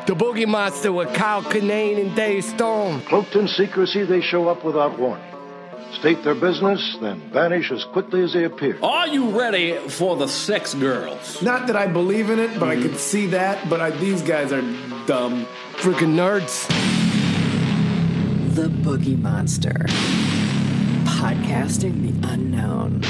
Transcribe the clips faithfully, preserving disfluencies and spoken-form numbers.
The Boogie Monster with Kyle Kinane and Dave Storm. Cloaked in secrecy, they show up without warning. State their business, then vanish as quickly as they appear. Are you ready for the sex girls? Not that I believe in it, but mm-hmm. I could see that. But I, these guys are dumb. Freaking nerds. The Boogie Monster. Podcasting the unknown.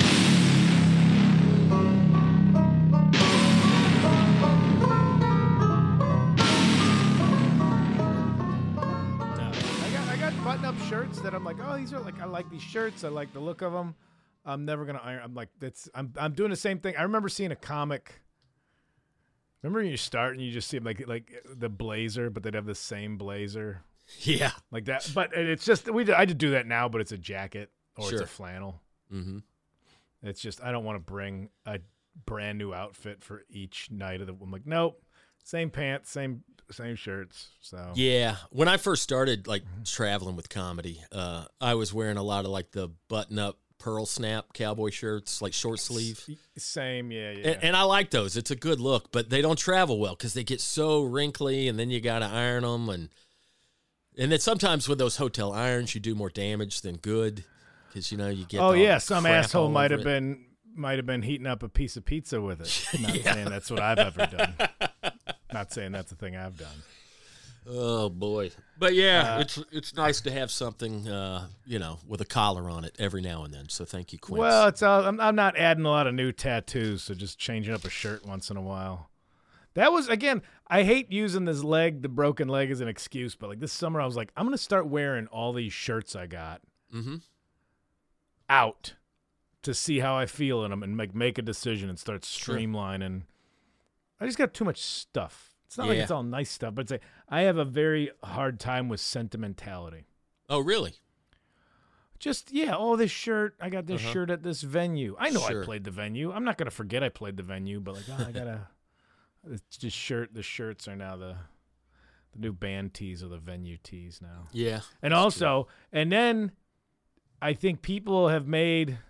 Button-up shirts that I'm like, oh, these are like, I like these shirts. I like the look of them. I'm never gonna iron. I'm like, that's. I'm. I'm doing the same thing. I remember seeing a comic. Remember when you start and you just see like like the blazer, but they'd have the same blazer. Yeah, like that. But it's just we. I just do that now, but it's a jacket or sure. it's a flannel. Mm-hmm. It's just I don't want to bring a brand new outfit for each night of the. I'm like, nope, same pants, same. Same shirts. So yeah, when I first started like traveling with comedy, uh, I was wearing a lot of like the button-up pearl snap cowboy shirts, like short sleeve. Same, yeah, yeah. And, and I like those. It's a good look, but they don't travel well because they get so wrinkly, and then you got to iron them, and and then sometimes with those hotel irons, you do more damage than good because you know you get. Oh yeah, some asshole might have it. been might have been heating up a piece of pizza with it. Not yeah. saying that's what I've ever done. Not saying that's the thing I've done. Oh boy, but yeah, uh, it's it's nice to have something, uh, you know, with a collar on it every now and then. So thank you, Quince. Well, it's uh, I'm I'm not adding a lot of new tattoos, so just changing up a shirt once in a while. That was again, I hate using this leg, the broken leg, as an excuse, but like this summer, I was like, I'm gonna start wearing all these shirts I got mm-hmm. out to see how I feel in them and make make a decision and start streamlining. Sure. I just got too much stuff. It's not yeah. like it's all nice stuff, but it's like I have a very hard time with sentimentality. Oh, really? Just, yeah, oh, this shirt. I got this uh-huh. shirt at this venue. I know sure. I played the venue. I'm not going to forget I played the venue, but like, oh, I got to, it's just shirt. The shirts are now the the new band tees or the venue tees now. Yeah. And also, true. and then I think people have made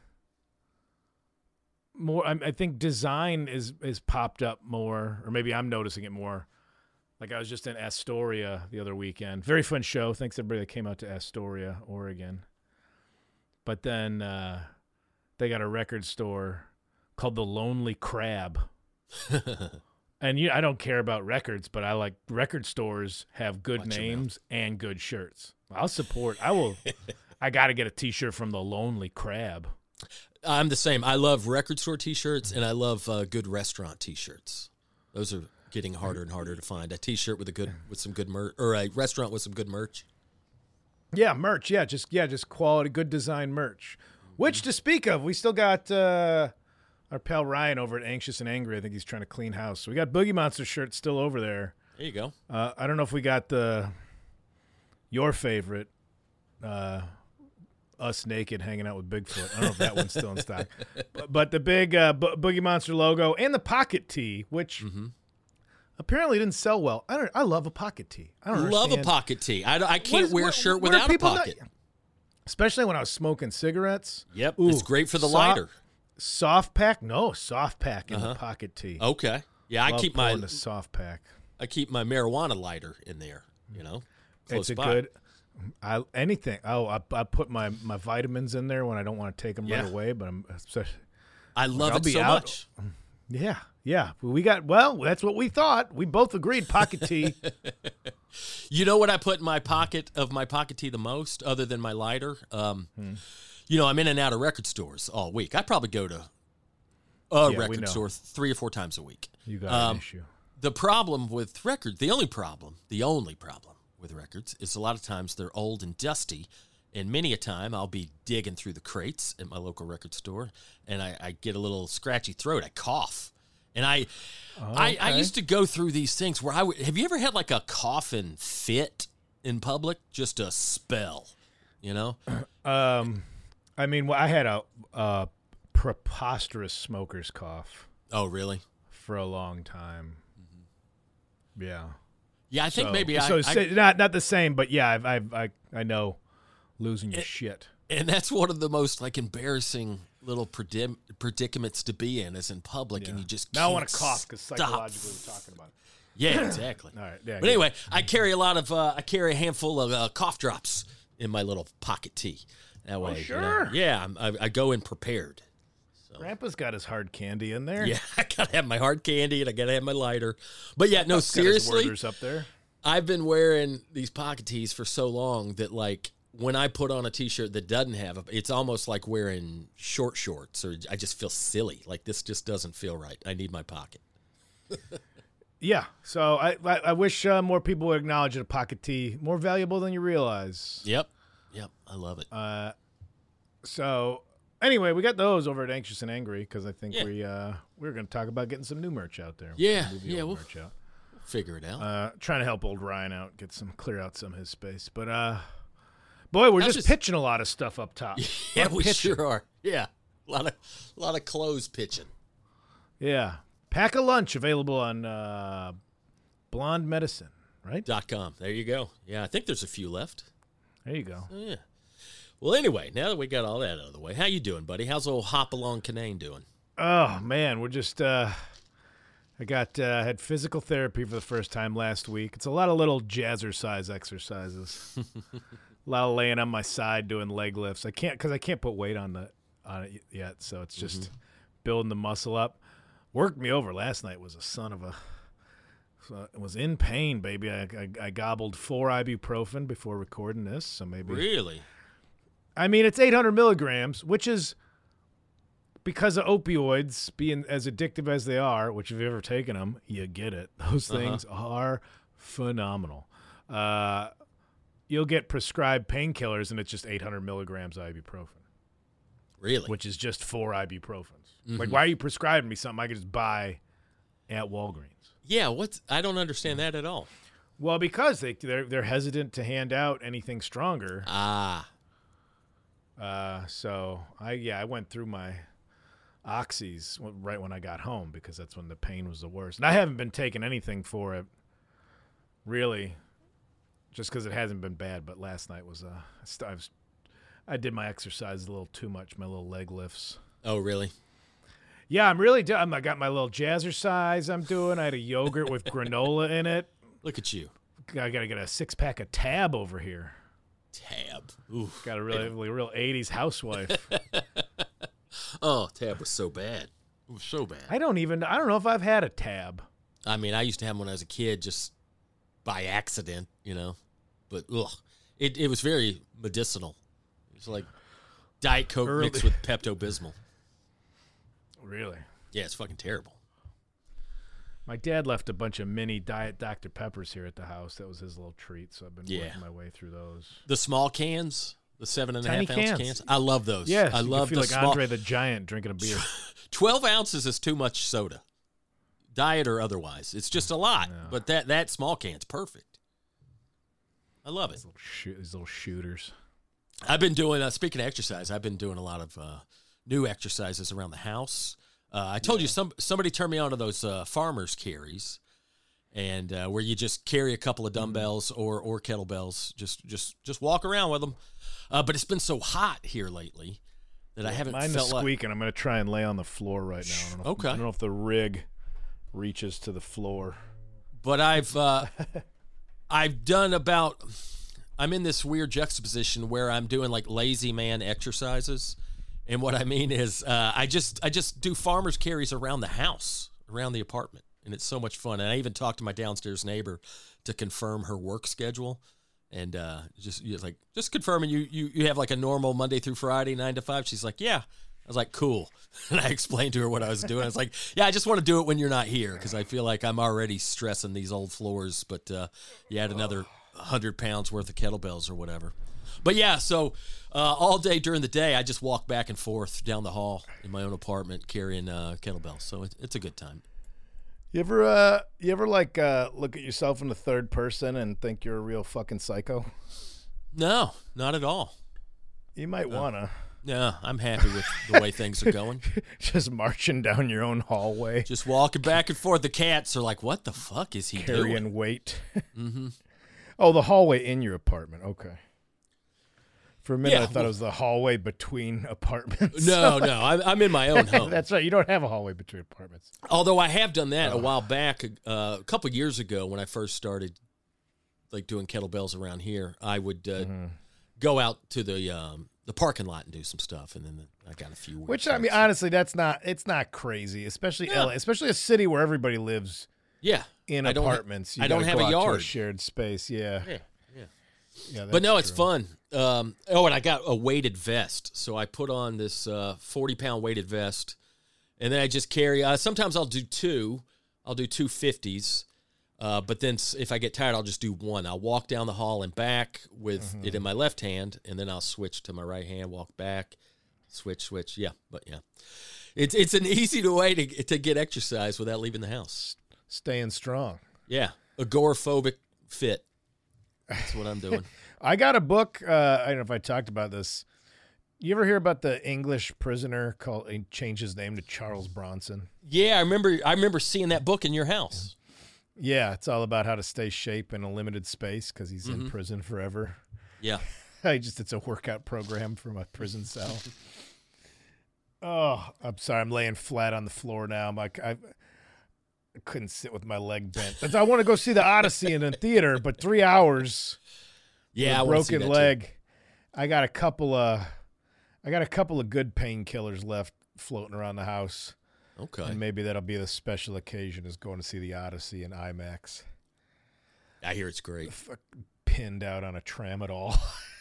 more. I, I think design is is popped up more, or maybe I'm noticing it more. Like I was just in Astoria the other weekend. Very fun show. Thanks everybody that came out to Astoria, Oregon. But then uh, they got a record store called the Lonely Crab. And you, I don't care about records, but I like record stores have good Watch names and good shirts. I'll support. I will. I got to get a T-shirt from the Lonely Crab. I'm the same. I love record store T-shirts, and I love uh, good restaurant T-shirts. Those are getting harder and harder to find. A T-shirt with a good with some good merch, or a restaurant with some good merch. Yeah, merch. Yeah, just yeah, just quality, good design merch. Which, to speak of, we still got uh, our pal Ryan over at Anxious and Angry. I think he's trying to clean house. So we got Boogie Monster shirts still over there. There you go. Uh, I don't know if we got the your favorite. Uh, Us naked hanging out with Bigfoot. I don't know if that one's still in stock. But, but the big uh, Bo- Boogie Monster logo and the pocket tee, which mm-hmm. apparently didn't sell well. I don't. I love a pocket tee. I don't love understand. a pocket tee. I, I can't is, wear what, a shirt what without a pocket. Not, especially when I was smoking cigarettes. Yep, Ooh, it's great for the soft, lighter. Soft pack? No, soft pack in uh-huh. the pocket tee. Okay. Yeah, I love keep my the soft pack. I keep my marijuana lighter in there, you know. It's a by. good I anything. Oh, I I put my, my vitamins in there when I don't want to take them yeah. right away. But I'm. I love like, it so out. much. Yeah, yeah. We got. Well, that's what we thought. We both agreed. Pocket tea. You know what I put in my pocket of my pocket tea the most, other than my lighter? Um, hmm. You know, I'm in and out of record stores all week. I probably go to a yeah, record store three or four times a week. You got um, an issue. The problem with records, the only problem, the only problem. with records is a lot of times they're old and dusty, and many a time I'll be digging through the crates at my local record store, and I, I get a little scratchy throat. I cough, and I, oh, I, okay. I used to go through these things where I would. Have you ever had like a coughing fit in public? Just a spell, you know. Um, I mean, well, I had a, a preposterous smoker's cough. Oh, really? For a long time. Mm-hmm. Yeah. Yeah, I think so, maybe I, so I not not the same, but yeah, I've, I've I I know losing your it, shit, and that's one of the most like embarrassing little predic- predicaments to be in is in public, yeah. and you just now can't I want to cough because stop. psychologically we're talking about it. Yeah, exactly. All right. Yeah, but anyway, I carry a lot of, uh, I carry a handful of uh, cough drops in my little pocket tee. That way, oh, sure. You know, yeah, I'm, I, I go in prepared. So. Grandpa's got his hard candy in there. Yeah, I gotta have my hard candy and I gotta have my lighter. But yeah, no, seriously, got his Werther's up there. I've been wearing these pocket tees for so long that like when I put on a t-shirt that doesn't have a, it's almost like wearing short shorts, or I just feel silly. Like this just doesn't feel right. I need my pocket. Yeah, so I I, I wish uh, more people would acknowledge that a pocket tee more valuable than you realize. Yep, yep, I love it. Uh, so anyway, we got those over at Anxious and Angry because I think Yeah. we uh we were going to talk about getting some new merch out there. Yeah, Movie yeah, old we'll merch out. figure it out. Uh, trying to help old Ryan out, get some clear out some of his space. But uh, boy, we're That's just, just- pitching a lot of stuff up top. yeah, Lot of we pitching. sure are. Yeah, a lot of a lot of clothes pitching. Yeah, pack a lunch available on uh, Blonde Medicine, right? Dot com. There you go. Yeah, I think there's a few left. There you go. Oh, yeah. Well, anyway, now that we got all that out of the way, how you doing, buddy? How's old Hop Along Canaan doing? Oh man, we're just. Uh, I got uh, had physical therapy for the first time last week. It's a lot of little jazzercise exercises. A lot of laying on my side doing leg lifts. I can't because I can't put weight on the on it yet, so it's just Mm-hmm. building the muscle up. Worked me over last night. Was a son of a. So I was in pain, baby. I, I I gobbled four ibuprofen before recording this, so maybe. Really? I mean, it's eight hundred milligrams, which is because of opioids being as addictive as they are, which if you've ever taken them, you get it. Those things uh-huh. are phenomenal. Uh, you'll get prescribed painkillers, and it's just eight hundred milligrams of ibuprofen. Really? Which is just four ibuprofens. Mm-hmm. Like, why are you prescribing me something I could just buy at Walgreens? Yeah, what's I don't understand that at all. Well, because they they're they're hesitant to hand out anything stronger. Ah. Uh, so I yeah I went through my oxys right when I got home because that's when the pain was the worst. And I haven't been taking anything for it, really, just because it hasn't been bad. But last night was uh I was I did my exercise a little too much, my little leg lifts. Oh, really? Yeah, I'm really doing. I got my little jazzercise I'm doing. I had a yogurt with granola in it. Look at you. I got to get a six pack of Tab over here. Tab. Ooh. Got a really, really real eighties housewife. Oh, Tab was so bad. It was so bad. I don't even. I don't know if I've had a Tab. I mean, I used to have them when I was a kid, just by accident, you know. But ugh, it it was very medicinal. It was like Diet Coke Early. mixed with Pepto-Bismol. Really? Yeah, it's fucking terrible. My dad left a bunch of mini Diet Doctor Peppers here at the house. That was his little treat, so I've been Yeah. working my way through those. The small cans, the seven and a Tiny half ounce cans. cans. I love those. Yes, I you love feel the like small. Andre the Giant drinking a beer. Twelve ounces is too much soda, diet or otherwise. It's just a lot. Yeah. But that that small can's perfect. I love it. These little, shoot, these little shooters. I've been doing. Uh, speaking of exercise, I've been doing a lot of uh, new exercises around the house. Uh, I told Yeah. you some somebody turned me on to those uh, farmers carries, and uh, where you just carry a couple of dumbbells or or kettlebells, just just just walk around with them. Uh, but it's been so hot here lately that I haven't Mine felt is like. squeaking. I'm going to try and lay on the floor right now. I don't know if, Okay. I don't know if the rig reaches to the floor. But I've uh, I've done about. I'm in this weird juxtaposition where I'm doing like lazy man exercises, and what I mean is uh, I just I just do farmers carries around the house, around the apartment, and it's so much fun. And I even talked to my downstairs neighbor to confirm her work schedule, and uh, just just like just confirming you you you have like a normal Monday through Friday nine to five. She's like, yeah. I was like, cool. And I explained to her what I was doing. I was like, yeah, I just want to do it when you're not here because I feel like I'm already stressing these old floors. But uh, you add another one hundred pounds worth of kettlebells or whatever. But yeah, so uh, all day during the day, I just walk back and forth down the hall in my own apartment carrying uh, kettlebells. So it, it's a good time. You ever, uh, you ever like uh, look at yourself in the third person and think you're a real fucking psycho? No, not at all. You might No. wanna. Yeah, I'm happy with the way things are going. Just marching down your own hallway, Just walking back and forth. The cats are like, what the fuck is he carrying doing? weight. Mm-hmm. Oh, the hallway in your apartment. Okay. For a minute, Yeah, I thought well- it was the hallway between apartments. No, no, I'm, I'm in my own home. That's right. You don't have a hallway between apartments. Although I have done that a while back, uh, a couple years ago when I first started like doing kettlebells around here, I would uh, Mm-hmm. go out to the um, the parking lot and do some stuff, and then I got a few. weird Which I mean, friends. honestly, that's not. It's not crazy, especially Yeah. L A, especially a city where everybody lives yeah, in I don't ha- apartments. You I don't gotta have go a out to yard. shared space. Yeah, Yeah, yeah. yeah. But no, that's it's true. fun. Um, oh, and I got a weighted vest, so I put on this uh, forty pound weighted vest, and then I just carry. Uh, sometimes I'll do two. I'll do two fifties. Uh, but then s- if I get tired, I'll just do one. I'll walk down the hall and back with Mm-hmm. it in my left hand, and then I'll switch to my right hand, walk back, switch, switch. Yeah, but yeah, it's it's an easy way to to get exercise without leaving the house. Staying strong. Yeah, agoraphobic fit. That's what I'm doing. I got a book. Uh, I don't know if I talked about this. You ever hear about the English prisoner called? He changed his name to Charles Bronson. Yeah, I remember. I remember seeing that book in your house. Yeah, it's all about how to stay shape in a limited space because he's Mm-hmm. in prison forever. Yeah. I just it's a workout program from a prison cell. Oh, I'm sorry. I'm laying flat on the floor now. I'm like I, I couldn't sit with my leg bent. That's- I want to go see the Odyssey in a theater, but three hours. Yeah, I with a wanna see broken that too. leg. I got a couple of, I got a couple of good painkillers left floating around the house, Okay. and maybe that'll be the special occasion is going to see the Odyssey in IMAX, I hear it's great. pinned out on a tramadol.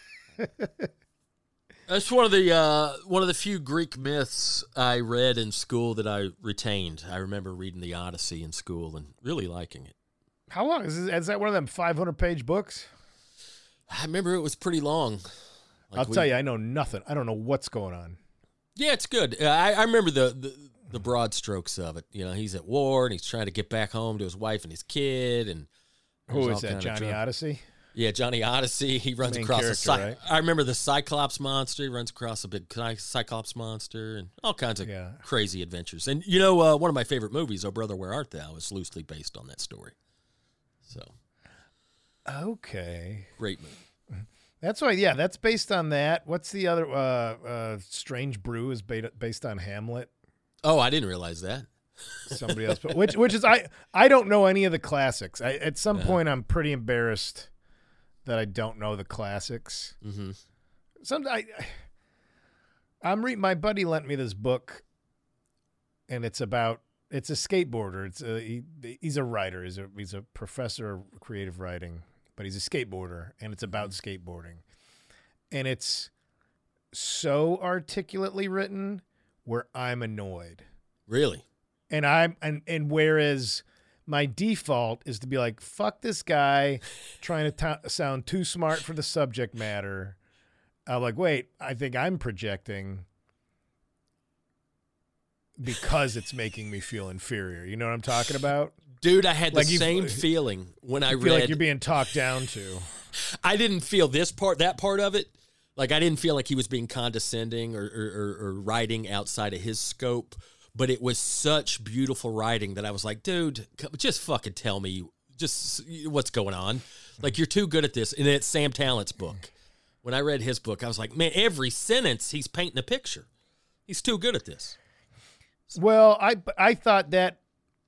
That's one of the uh, one of the few Greek myths I read in school that I retained. I remember reading the Odyssey in school and really liking it. How long is this, is that? One of them five hundred page books? I remember it was pretty long. Like I'll we- tell you, I know nothing. I don't know what's going on. Yeah, it's good. Uh, I, I remember the, the the broad strokes of it. You know, he's at war and he's trying to get back home to his wife and his kid. And Who there's is all that? kind of Johnny drama. Odyssey? Yeah, Johnny Odyssey. He runs Main across a character, cy- right? I remember the Cyclops monster. He runs across a big cy- Cyclops monster and all kinds of Yeah. crazy adventures. And you know, uh, one of my favorite movies, Oh Brother, Where Art Thou, is loosely based on that story. So Okay. great movie. That's why, yeah, that's based on that. What's the other? Uh, uh, Strange Brew is ba- based on Hamlet. Oh, I didn't realize that. Somebody else, but which which is I I don't know any of the classics. I, at some point, I'm pretty embarrassed that I don't know the classics. Mm-hmm. Some I, I'm reading. My buddy lent me this book, and it's about it's a skateboarder. It's a he, he's a writer. He's a he's a professor of creative writing, but he's a skateboarder, and it's about skateboarding, and it's so articulately written where I'm annoyed. Really? And I'm and and whereas my default is to be like, fuck this guy trying to t- sound too smart for the subject matter. I'm like, wait, I think I'm projecting because it's making me feel inferior. You know what I'm talking about? Dude, I had the Like you- same feeling when I I feel read. like you're being talked down to. I didn't feel this part, that part of it. Like, I didn't feel like he was being condescending or, or, or, or writing outside of his scope. But it was such beautiful writing that I was like, dude, c- just fucking tell me just what's going on. Like, you're too good at this. And it's Sam Tallent's book. When I read his book, I was like, man, every sentence he's painting a picture. He's too good at this. Well, I I thought that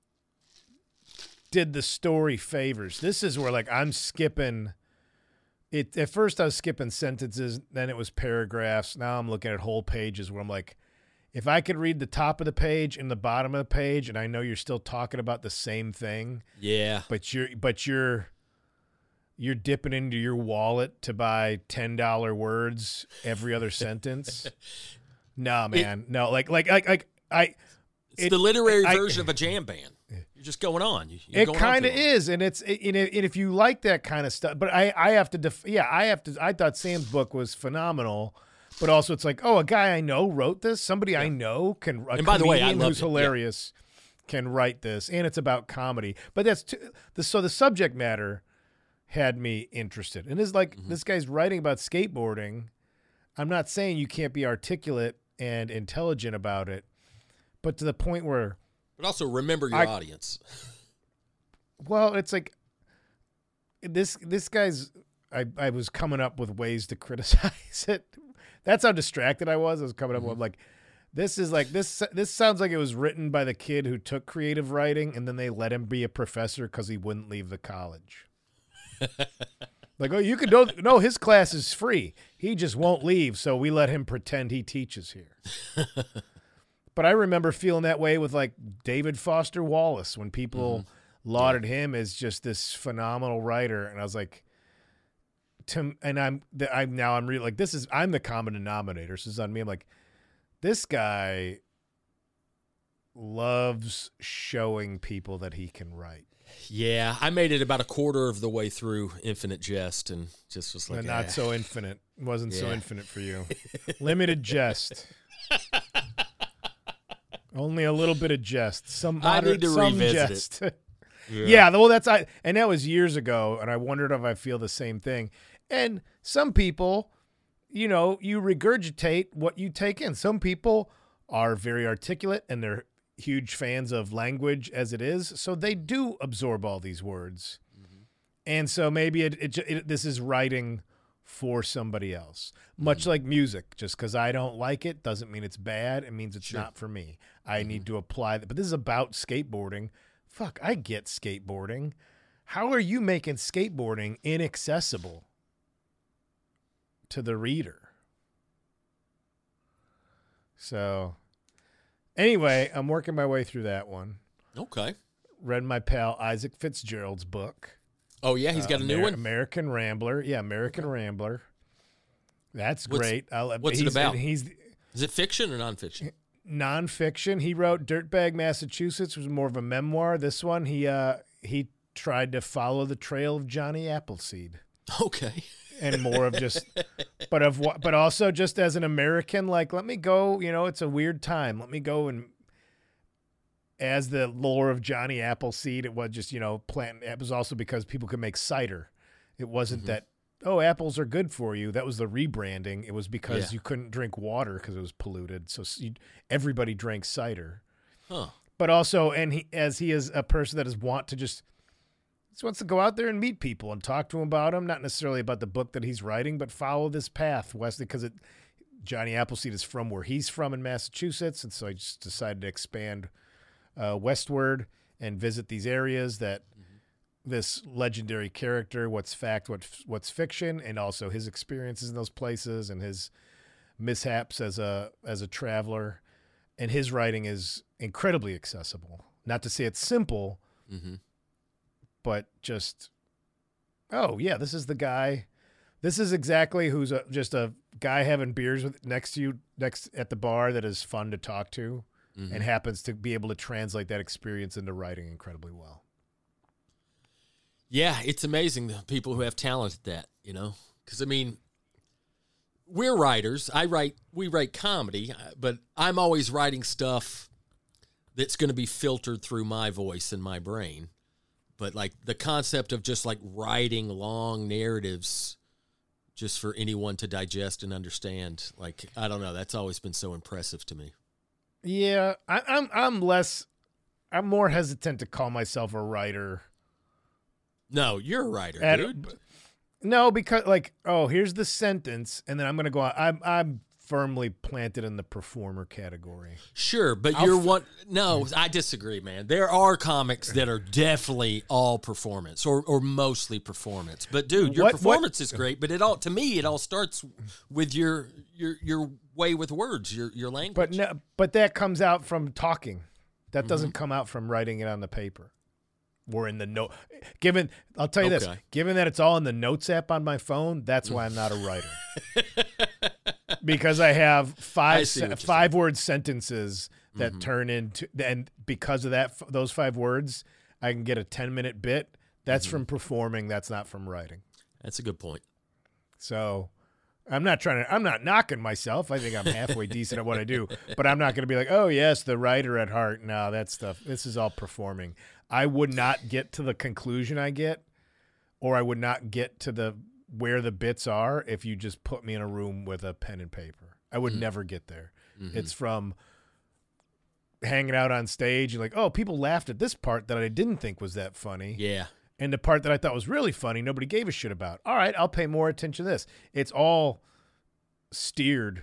did the story favors. This is where like I'm skipping it. At first I was skipping sentences, then it was paragraphs. Now I'm looking at whole pages where I'm like, if I could read the top of the page and the bottom of the page, and I know you're still talking about the same thing, Yeah. but you're but you're you're dipping into your wallet to buy ten dollar words every other sentence. No, man, no. Like like like like I. It's It- the literary I- version of a jam band. You're just going on. You- you're It going on kind of too long. is, and it's it, and it- and if you like that kind of stuff, but I I have to def- yeah I have to I thought Sam's book was phenomenal, but also it's like, oh, a guy I know wrote this, somebody I know can a And by the way, I comedian loved who's it, yeah. hilarious can write this, and it's about comedy, but that's too, the so the subject matter had me interested, and it's like Mm-hmm. this guy's writing about skateboarding. I'm not saying you can't be articulate and intelligent about it, but to the point where. But also remember your I- audience. Well, it's like this this guy's I, I was coming up with ways to criticize it. That's how distracted I was. I was coming up Mm-hmm. with like, this is like this. This sounds like it was written by the kid who took creative writing, and then they let him be a professor because he wouldn't leave the college. Like, oh, you can do no. His class is free. He just won't leave, so we let him pretend he teaches here. But I remember feeling that way with like David Foster Wallace when people mm-hmm. lauded yeah. him as just this phenomenal writer, and I was like, to and I'm I'm now I'm really like this is I'm the common denominator. So this is on me. I'm like, this guy loves showing people that he can write. Yeah, I made it about a quarter of the way through Infinite Jest and just was like, no, not eh. so infinite. It wasn't Yeah. so infinite for you. Limited jest. Only a little bit of jest. Some I moderate, need to some revisit jest. it. Yeah. yeah, well, that's I, and that was years ago, and I wondered if I feel the same thing. And some people, you know, you regurgitate what you take in. Some people are very articulate, and they're huge fans of language as it is, so they do absorb all these words. Mm-hmm. And so maybe it, it, it this is writing for somebody else. Much mm-hmm. like music, just because I don't like it doesn't mean it's bad. It means it's Sure. not for me. I Mm-hmm. need to apply that. But this is about skateboarding. Fuck, I get skateboarding. How are you making skateboarding inaccessible to the reader? So anyway, I'm working my way through that one. Okay. Read my pal Isaac Fitzgerald's book. Oh, yeah, he's got uh, a new Amer- one? American Rambler. Yeah, American okay. Rambler. That's What's- great. I'll, what's it he's, about? He's Is it fiction or nonfiction? nonfiction. He wrote Dirtbag Massachusetts, which was more of a memoir. This one, he uh, he tried to follow the trail of Johnny Appleseed. Okay. And more of just, but of what, but also just as an American, like, let me go, you know, it's a weird time. Let me go and, as the lore of Johnny Appleseed, it was just, you know, plant. It was also because people could make cider. It wasn't Mm-hmm. that, oh, apples are good for you. That was the rebranding. It was because Yeah. you couldn't drink water because it was polluted. So you, everybody drank cider. Huh. But also, and he, as he is a person that is want to just, just wants to go out there and meet people and talk to them about them, not necessarily about the book that he's writing, but follow this path, Wesley, because it, Johnny Appleseed is from where he's from in Massachusetts, and so I just decided to expand uh, westward and visit these areas that mm-hmm. this legendary character, what's fact, what what's fiction, and also his experiences in those places and his mishaps as a as a traveler, and his writing is incredibly accessible. Not to say it's simple. Mm-hmm. But just, oh, yeah, this is the guy. This is exactly who's a, just a guy having beers with next to you, next at the bar that is fun to talk to mm-hmm. and happens to be able to translate that experience into writing incredibly well. Yeah, it's amazing the people who have talent at that, you know? Because, I mean, we're writers. I write, we write comedy, but I'm always writing stuff that's going to be filtered through my voice and my brain. But, like, the concept of just, like, writing long narratives just for anyone to digest and understand, like, I don't know. That's always been so impressive to me. Yeah, I, I'm I'm less, I'm more hesitant to call myself a writer. No, you're a writer, At, dude. No, because, like, oh, here's the sentence, and then I'm going to go on. I'm, I'm firmly planted in the performer category. Sure, but I'll you're f- one. No, I disagree, man. There are comics that are definitely all performance, or or mostly performance. But dude, your What- performance what- is great. But it all, to me, it all starts with your your your way with words, your your language. But no, but that comes out from talking. That doesn't come out from writing it on the paper. Or in the note. Given, I'll tell you this. Okay. Given that it's all in the notes app on my phone, that's why I'm not a writer. Because I have I five see se- what you're five word sentences that Mm-hmm. turn into, and because of that, those five words, I can get a ten minute bit. That's Mm-hmm. from performing. That's not from writing. That's a good point. So I'm not trying to, I'm not knocking myself. I think I'm halfway decent at what I do, but I'm not going to be like, oh, yes, the writer at heart. No, that stuff, this is all performing. I would not get to the conclusion I get, or I would not get to the where the bits are if you just put me in a room with a pen and paper. I would mm-hmm. never get there. Mm-hmm. It's from hanging out on stage and like, oh, people laughed at this part that I didn't think was that funny. Yeah. And the part that I thought was really funny, nobody gave a shit about. All right, I'll pay more attention to this. It's all steered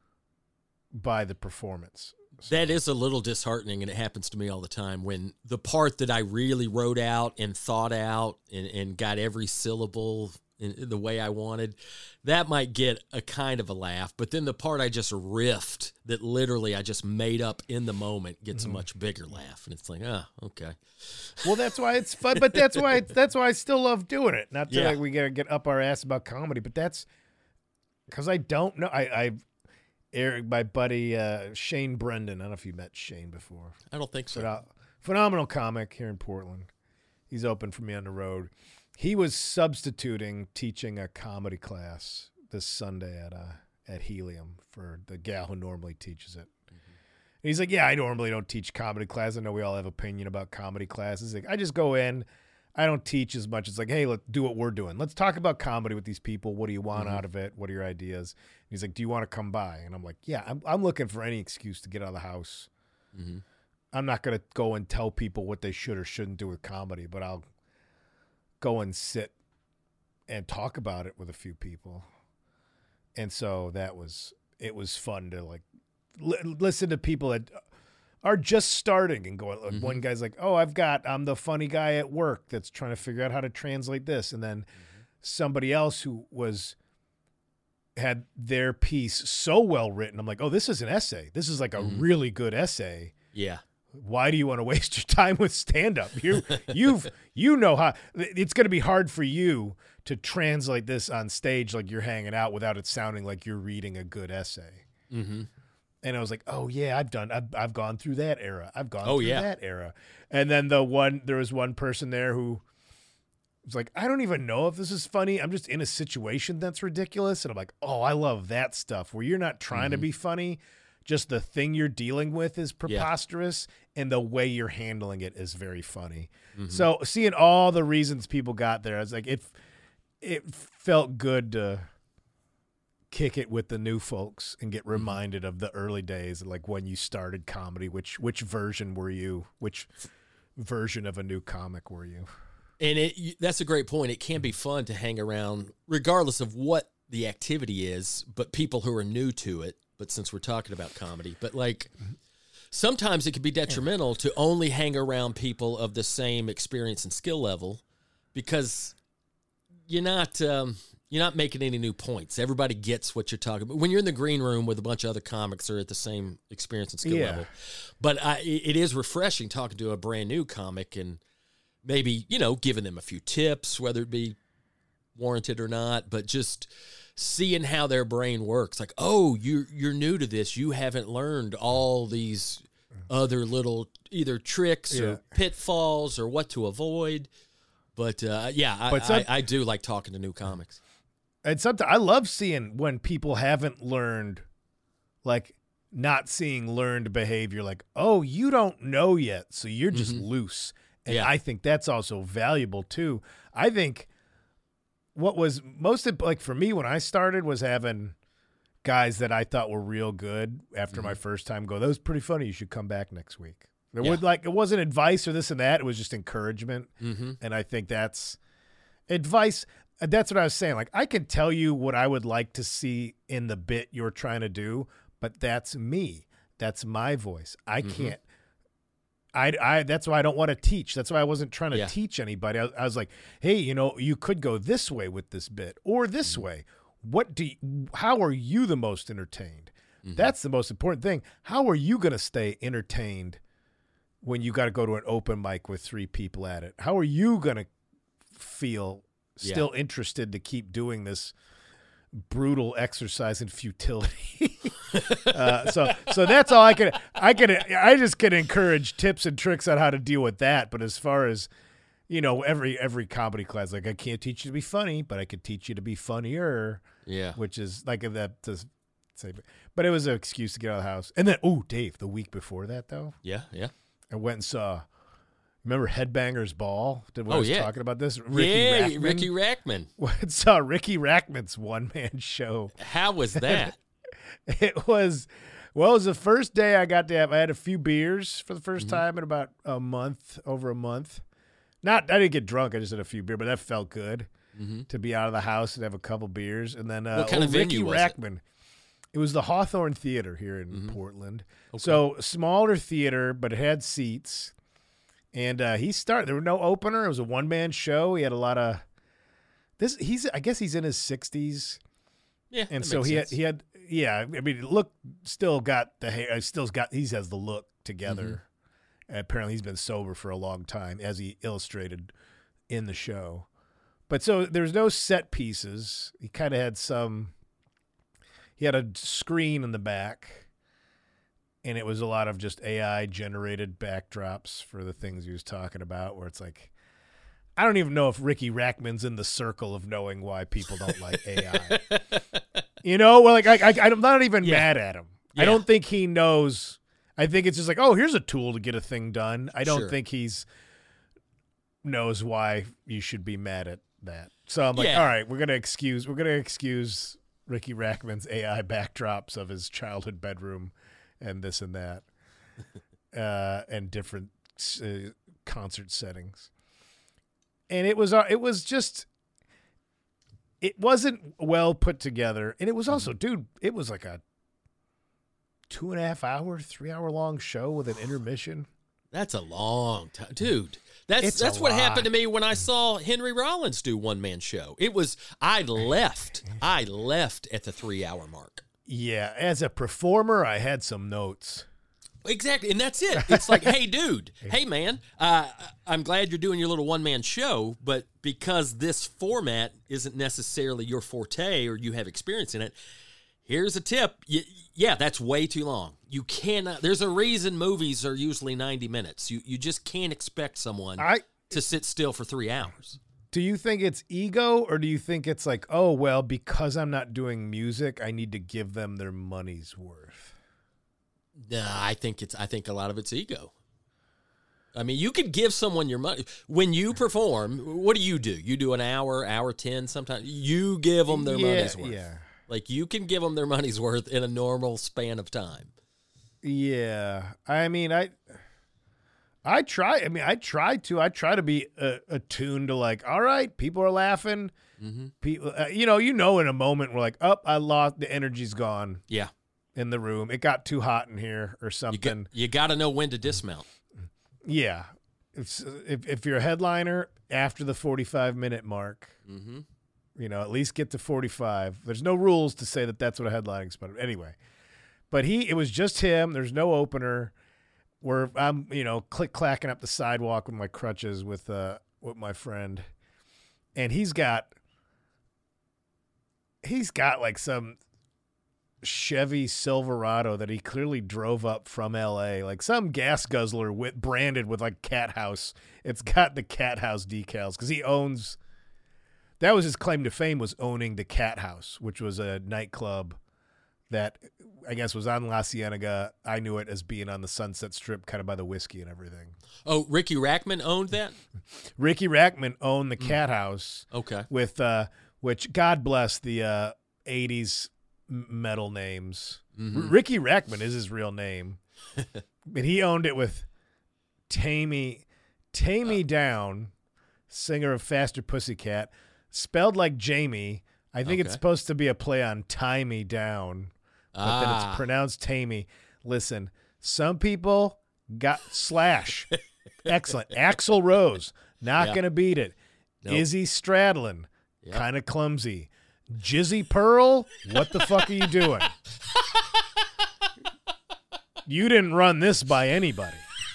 by the performance. So. That is a little disheartening, and it happens to me all the time when the part that I really wrote out and thought out and, and got every syllable in, in the way I wanted, that might get a kind of a laugh. But then the part I just riffed that literally I just made up in the moment gets mm-hmm. a much bigger laugh. And it's like, ah, oh, okay. Well, that's why it's fun, but that's why that's why I still love doing it. Not to yeah. like we gotta get up our ass about comedy, but that's because I don't know. I, I Eric, my buddy uh, Shane Brendan. I don't know if you met Shane before. I don't think so. Phenom- phenomenal comic here in Portland. He's open for me on the road. He was substituting teaching a comedy class this Sunday at uh, at Helium for the gal who normally teaches it. Mm-hmm. And he's like, yeah, I normally don't teach comedy class. I know we all have opinion about comedy classes. Like, I just go in. I don't teach as much. It's like, hey, let's do what we're doing. Let's talk about comedy with these people. What do you want mm-hmm. out of it? What are your ideas? And he's like, do you want to come by? And I'm like, yeah, I'm, I'm looking for any excuse to get out of the house. Mm-hmm. I'm not going to go and tell people what they should or shouldn't do with comedy, but I'll go and sit and talk about it with a few people. And so that was, it was fun to like li- listen to people that are just starting and going, like, mm-hmm. one guy's like, oh, I've got, I'm the funny guy at work that's trying to figure out how to translate this. And then mm-hmm. somebody else who was, had their piece so well written. I'm like, oh, this is an essay. This is like a mm-hmm. really good essay. Yeah. Why do you want to waste your time with stand-up? You, you've, you know how it's going to be hard for you to translate this on stage like you're hanging out without it sounding like you're reading a good essay. Mm-hmm. And I was like, oh yeah, I've done, I've, I've gone through that era. I've gone oh, through yeah. that era. And then the one, there was one person there who was like, I don't even know if this is funny. I'm just in a situation that's ridiculous. And I'm like, oh, I love that stuff where you're not trying mm-hmm. to be funny. Just the thing you're dealing with is preposterous, yeah. and the way you're handling it is very funny. Mm-hmm. So seeing all the reasons people got there, I was like, it, it felt good to kick it with the new folks and get reminded of the early days, like when you started comedy. Which which version were you? Which version of a new comic were you? And it that's a great point. It can be fun to hang around, regardless of what the activity is, but people who are new to it. But since we're talking about comedy, but like sometimes it can be detrimental to only hang around people of the same experience and skill level, because you're not um, you're not making any new points. Everybody gets what you're talking about when you're in the green room with a bunch of other comics that are at the same experience and skill yeah. level. But I, it is refreshing talking to a brand new comic and maybe, you know, giving them a few tips, whether it be warranted or not, but just seeing how their brain works. Like, oh, you're, you're new to this. You haven't learned all these other little either tricks yeah. or pitfalls or what to avoid. But, uh, yeah, I, but some, I, I do like talking to new comics. And sometimes I love seeing when people haven't learned, like not seeing learned behavior, like, oh, you don't know yet, so you're just mm-hmm. loose. And yeah. I think that's also valuable too. I think what was most like for me when I started was having guys that I thought were real good after mm-hmm. my first time go, that was pretty funny. You should come back next week. There yeah. would like, it wasn't advice or this and that. It was just encouragement. Mm-hmm. And I think that's advice. That's what I was saying. Like, I can tell you what I would like to see in the bit you're trying to do, but that's me. That's my voice. I mm-hmm. can't. I, I, that's why I don't want to teach. That's why I wasn't trying to yeah. teach anybody. I, I was like, hey, you know, you could go this way with this bit or this mm-hmm. way. What do you, how are you the most entertained? Mm-hmm. That's the most important thing. How are you going to stay entertained when you got to go to an open mic with three people at it? How are you going to feel still yeah. interested to keep doing this brutal exercise in futility? uh, so, so that's all I can, I can, I just can encourage tips and tricks on how to deal with that. But as far as, you know, every, every comedy class, like I can't teach you to be funny, but I could teach you to be funnier. Yeah. Which is like that to say, but it was an excuse to get out of the house. And then, oh, Dave, the week before that though. Yeah. Yeah. I went and saw, remember Headbangers Ball? Did we oh, was yeah. talking about this? Ricky yeah, Rackman. Ricky Rackman. Went saw Ricky Rackman's one-man show. How was that? It was, well, it was the first day I got to have, I had a few beers for the first mm-hmm. time in about a month, over a month. Not, I didn't get drunk. I just had a few beer, but that felt good Mm-hmm. to be out of the house and have a couple beers. And then uh, What kind old of venue Ricky was it? Rackman. It was the Hawthorne Theater here in Mm-hmm. Portland. So smaller theater, but it had seats. And uh, he started. There was no opener. It was a one man show. He had a lot of this. He's. I guess he's in his sixties. Yeah, And that so makes he had, sense. he had, yeah, I mean, look, still got the hair, uh, still's got, he has the look together. Mm-hmm. And apparently he's been sober for a long time, as he illustrated in the show. But so there's no set pieces. He kind of had some, he had a screen in the back, and it was a lot of just A I generated backdrops for the things he was talking about, where it's like, I don't even know if Ricky Rackman's in the circle of knowing why people don't like A I. You know, well, like I, I, I'm not even Yeah. mad at him. I Yeah. don't think he knows. I think it's just like, oh, here's a tool to get a thing done. I don't Sure. think he's knows why you should be mad at that. So I'm like, Yeah. all right, we're gonna excuse we're gonna excuse Ricky Rackman's A I backdrops of his childhood bedroom and this and that, uh, and different uh, concert settings. And it was uh, it was just it wasn't well put together, and it was also, dude, it was like a two and a half hour, three hour long show with an intermission. That's a long time, dude. That's It's a that's what lot. happened to me when I saw Henry Rollins do one man show. It was I left, I left at the three hour mark. Yeah, as a performer, I had some notes. Exactly, and that's it. It's like, hey, dude, hey, man, uh, I'm glad you're doing your little one-man show, but because this format isn't necessarily your forte or you have experience in it, here's a tip. Y- yeah, that's way too long. You cannot. There's a reason movies are usually ninety minutes. You you just can't expect someone I to sit still for three hours. do you think it's ego, or do you think it's like, oh well, because I'm not doing music, I need to give them their money's worth? Nah, I think it's. I think a lot of it's ego. I mean, you could give someone your money when you perform. What do you do? You do an hour, hour ten. Sometimes you give them their Yeah, money's worth. yeah. Like you can give them their money's worth in a normal span of time. Yeah, I mean, I, I try. I mean, I try to. I try to be uh, attuned to like, all right, people are laughing. Mm-hmm. People, uh, you know, you know, in a moment we're like, oh, I lost. The energy's gone Yeah, in the room. It got too hot in here, or you something. got you got to know when to dismount. Yeah, if if if you're a headliner after the forty-five minute mark, Mm-hmm. you know, at least get to forty-five. There's no rules to say that that's what a headlining spot. Anyway, but he, it was just him. There's no opener. Where I'm, you know, click clacking up the sidewalk with my crutches with uh with my friend, and he's got he's got like some Chevy Silverado that he clearly drove up from L A, like some gas guzzler with branded with like Cat House. It's got the Cat House decals because he owns. That was his claim to fame, was owning the Cat House, which was a nightclub that I guess was on La Cienega. I knew it as being on the Sunset Strip, kind of by the whiskey and everything. Oh, Ricky Rackman owned that. Ricky Rackman owned the Cat House, Okay. with uh, which God bless the uh, eighties metal names. Mm-hmm. R- Ricky Rackman is his real name, but he owned it with Tammy Tammy Uh. Down, singer of Faster Pussycat, spelled like Jamie. I think it's Okay. supposed to be a play on Tie Me Down, but then Ah. it's pronounced Tammy. Listen, some people got Slash. Excellent. Axl Rose, not Yeah. going to beat it. Nope. Izzy Stradlin, Yep. kind of clumsy. Jizzy Pearl, what the fuck are you doing? You didn't run this by anybody.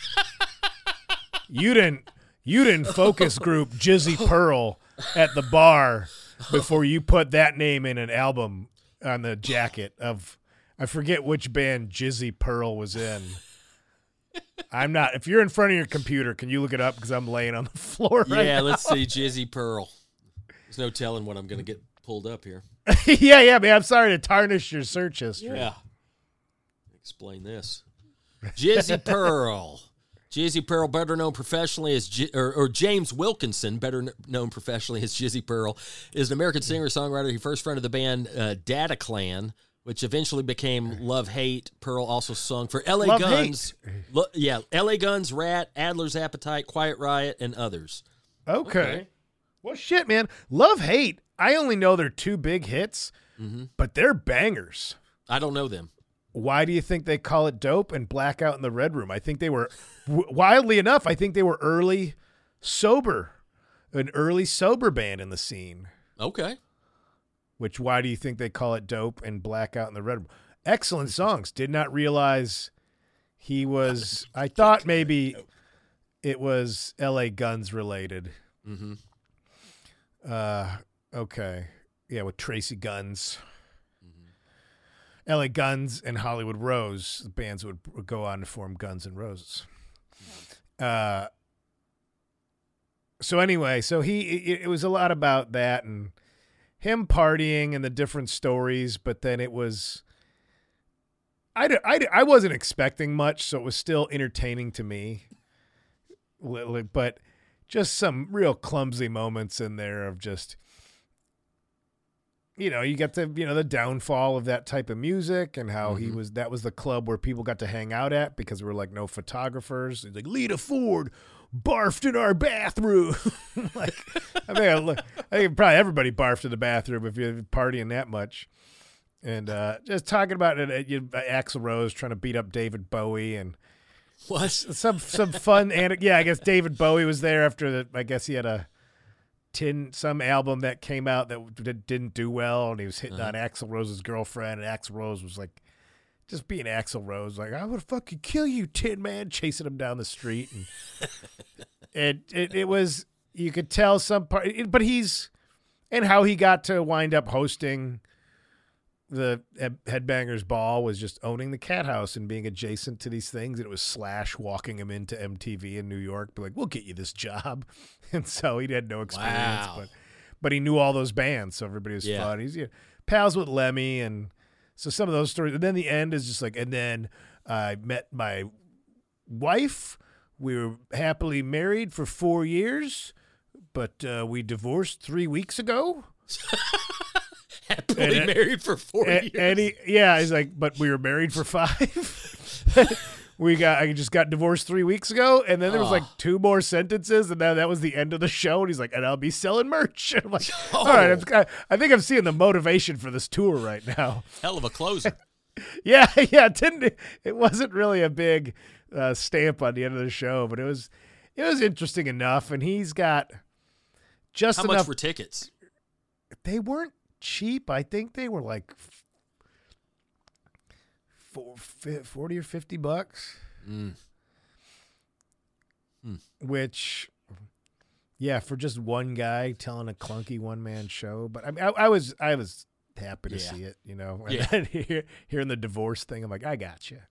You didn't you didn't focus group Jizzy Pearl at the bar before you put that name in an album on the jacket of, I forget which band Jizzy Pearl was in. I'm not. If you're in front of your computer, can you look it up? Because I'm laying on the floor right Yeah, now. let's see, Jizzy Pearl. There's no telling what I'm going to get pulled up here. yeah, yeah, man. I'm sorry to tarnish your search history. Yeah. Explain this. Jizzy Pearl. Jizzy Pearl, better known professionally as, J- or, or James Wilkinson, better kn- known professionally as Jizzy Pearl, is an American singer-songwriter. He first fronted the band uh, Data Clan, which eventually became Love Hate. Pearl also sung for L A Love Guns. Lo- yeah, L A Guns, Rat, Adler's Appetite, Quiet Riot, and others. Okay. Okay. Well, shit, man. Love Hate. I only know they're two big hits, Mm-hmm. but they're bangers. I don't know them. Why do you think they call it Dope and Blackout in the Red Room? I think they were, w- wildly enough, I think they were early sober, an early sober band in the scene. Okay. Which, why do you think they call it Dope and Blackout in the Red Room? Excellent songs. Did not realize he was, I thought maybe it was L A Guns related. Mm-hmm. Uh, okay. Yeah, with Tracy Guns. L A Guns and Hollywood Rose, the bands would, would go on to form Guns N' Roses. Uh, so anyway, so he it, it was a lot about that and him partying and the different stories, but then it was I, I, I wasn't expecting much, so it was still entertaining to me. But just some real clumsy moments in there of just, you know, you got the, you know, the downfall of that type of music and how mm-hmm. he was, that was the club where people got to hang out at because there were like no photographers. He's like, Lita Ford barfed in our bathroom. Like, I mean, I think probably everybody barfed in the bathroom if you're partying that much. And uh, just talking about it, uh, you, uh, Axl Rose trying to beat up David Bowie and what? Some some fun and yeah, I guess David Bowie was there after the. I guess he had a tin some album that came out that did, didn't do well, and he was hitting uh-huh. on Axl Rose's girlfriend, and Axl Rose was like, just being Axl Rose, like I would fucking kill you, Tin Man, chasing him down the street, and it, it it was you could tell some part, but he's and how he got to wind up hosting the Headbangers Ball was just owning the Cat House and being adjacent to these things. And it was Slash walking him into M T V in New York, be like, we'll get you this job. And so he had no experience, wow. but but he knew all those bands, so everybody was yeah. fun. He's you know, pals with Lemmy, and so some of those stories. And then the end is just like, and then I met my wife. We were happily married for four years, but uh, we divorced three weeks ago. Happily and, married for four and, years. And he, yeah, he's like, but we were married for five. we got, I just got divorced three weeks ago, and then there was oh. like two more sentences, and then that was the end of the show. And he's like, and I'll be selling merch. And I'm like, oh. all right, I'm, I think I'm seeing the motivation for this tour right now. Hell of a closer. yeah, yeah, it didn't. It wasn't really a big uh, stamp on the end of the show, but it was, it was interesting enough. And he's got just how enough. much were tickets? They weren't cheap. I think they were like four, forty or fifty bucks. Mm. Hmm. Which, yeah, for just one guy telling a clunky one man show. But I mean, I, I was I was happy to yeah. see it, you know. And yeah. then hear, hearing the divorce thing, I'm like, I got you.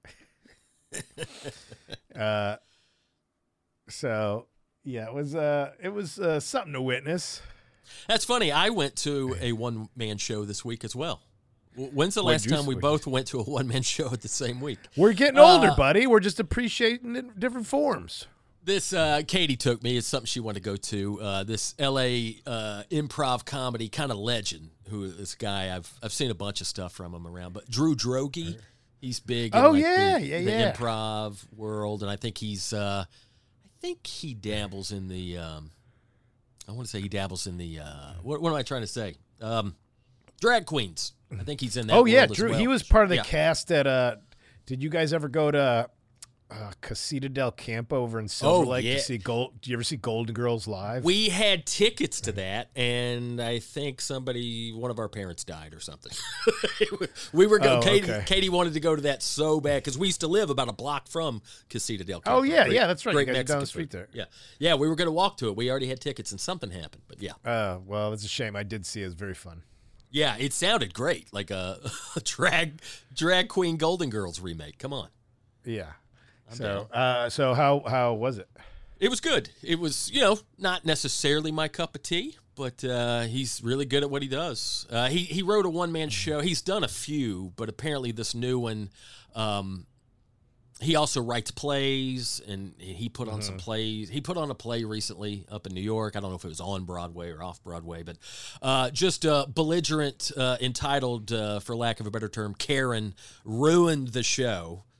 uh, so yeah, it was uh, it was uh, something to witness. That's funny. I went to a one-man show this week as well. When's the last time we both went to a one-man show at the same week? We're getting uh, older, buddy. We're just appreciating it in different forms. This uh, Katie took me. It's something she wanted to go to. Uh, this L A uh, improv comedy kind of legend. Who this guy? I've I've seen a bunch of stuff from him around. But Drew Droege, he's big. In oh like yeah, the, yeah, the yeah. improv world, and I think he's. Uh, I think he dabbles in the. Um, I want to say he dabbles in the. Uh, what, what am I trying to say? Um, drag queens. I think he's in that. Oh yeah, world as Drew. well. He was part of the yeah. cast at. Uh, did you guys ever go to uh, Casita del Campo over in Silver Oh, Lake yeah. to see Gold? Did you ever see Golden Girls live? We had tickets to that, and I think somebody, one of our parents died or something. we were going. Oh, Katie, okay. Katie wanted to go to that so bad because we used to live about a block from Casita del Campo. Oh yeah, Great- yeah, that's right. You Great guys are down Mexican the street food. there. Yeah, yeah. We were going to walk to it. We already had tickets, and something happened. But yeah, Oh well, it's a shame. I did see it. It was very fun. yeah. It sounded great, like a, a drag drag queen Golden Girls remake. Come on. Yeah. So, uh, so how how was it? It was good. It was, you know, not necessarily my cup of tea, but uh, he's really good at what he does. Uh, he he wrote a one man show. He's done a few, but apparently this new one, um, he also writes plays, and he put on mm-hmm. some plays. He put on a play recently up in New York. I don't know if it was on Broadway or off Broadway, but uh, just uh, belligerent, uh, entitled, uh, for lack of a better term, Karen ruined the show.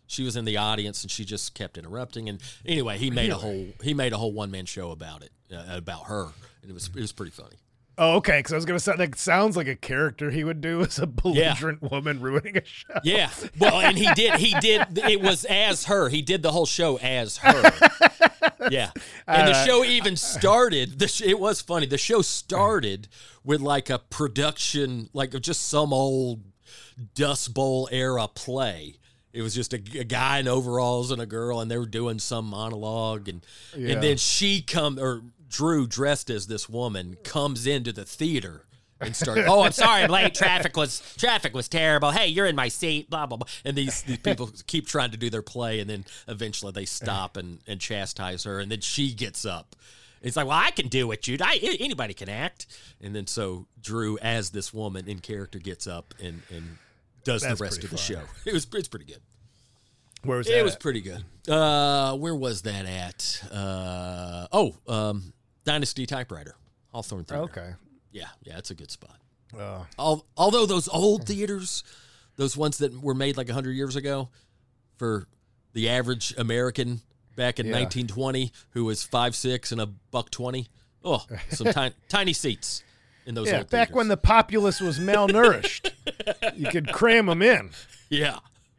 She was in the audience, and she just kept interrupting. And anyway, he made a whole he made a whole one man show about it, uh, about her, and it was it was pretty funny. Oh, okay. Because I was gonna say that sounds like a character he would do as a belligerent yeah. woman ruining a show. Yeah. Well, and he did. He did. It was as her. He did the whole show as her. Yeah. And the show even started. The sh- it was funny. The show started with like a production, like of just some old Dust Bowl era play. It was just a, a guy in overalls and a girl, and they were doing some monologue, and Yeah. and then she come or Drew, dressed as this woman, comes into the theater and starts. Oh, I'm sorry, I'm late. Traffic was traffic was terrible. Hey, you're in my seat. Blah blah blah. And these these people keep trying to do their play, and then eventually they stop and and chastise her, and then she gets up. It's like, well, I can do it, Jude. I anybody can act. And then so Drew, as this woman in character, gets up and and. Does That's the rest of the fun. show. It was it's pretty good. Where was it that? was at? pretty good. Uh, where was that at? Uh, oh, um, Dynasty Typewriter, Hawthorne Theater. Okay. Yeah, yeah, it's a good spot. Oh. Al- although those old theaters, those ones that were made like one hundred years ago, for the average American back in Yeah. nineteen twenty, who was five six and a buck twenty, oh, some tiny, tiny seats in those Yeah, old back theaters. when the populace was malnourished, you could cram them in. Yeah.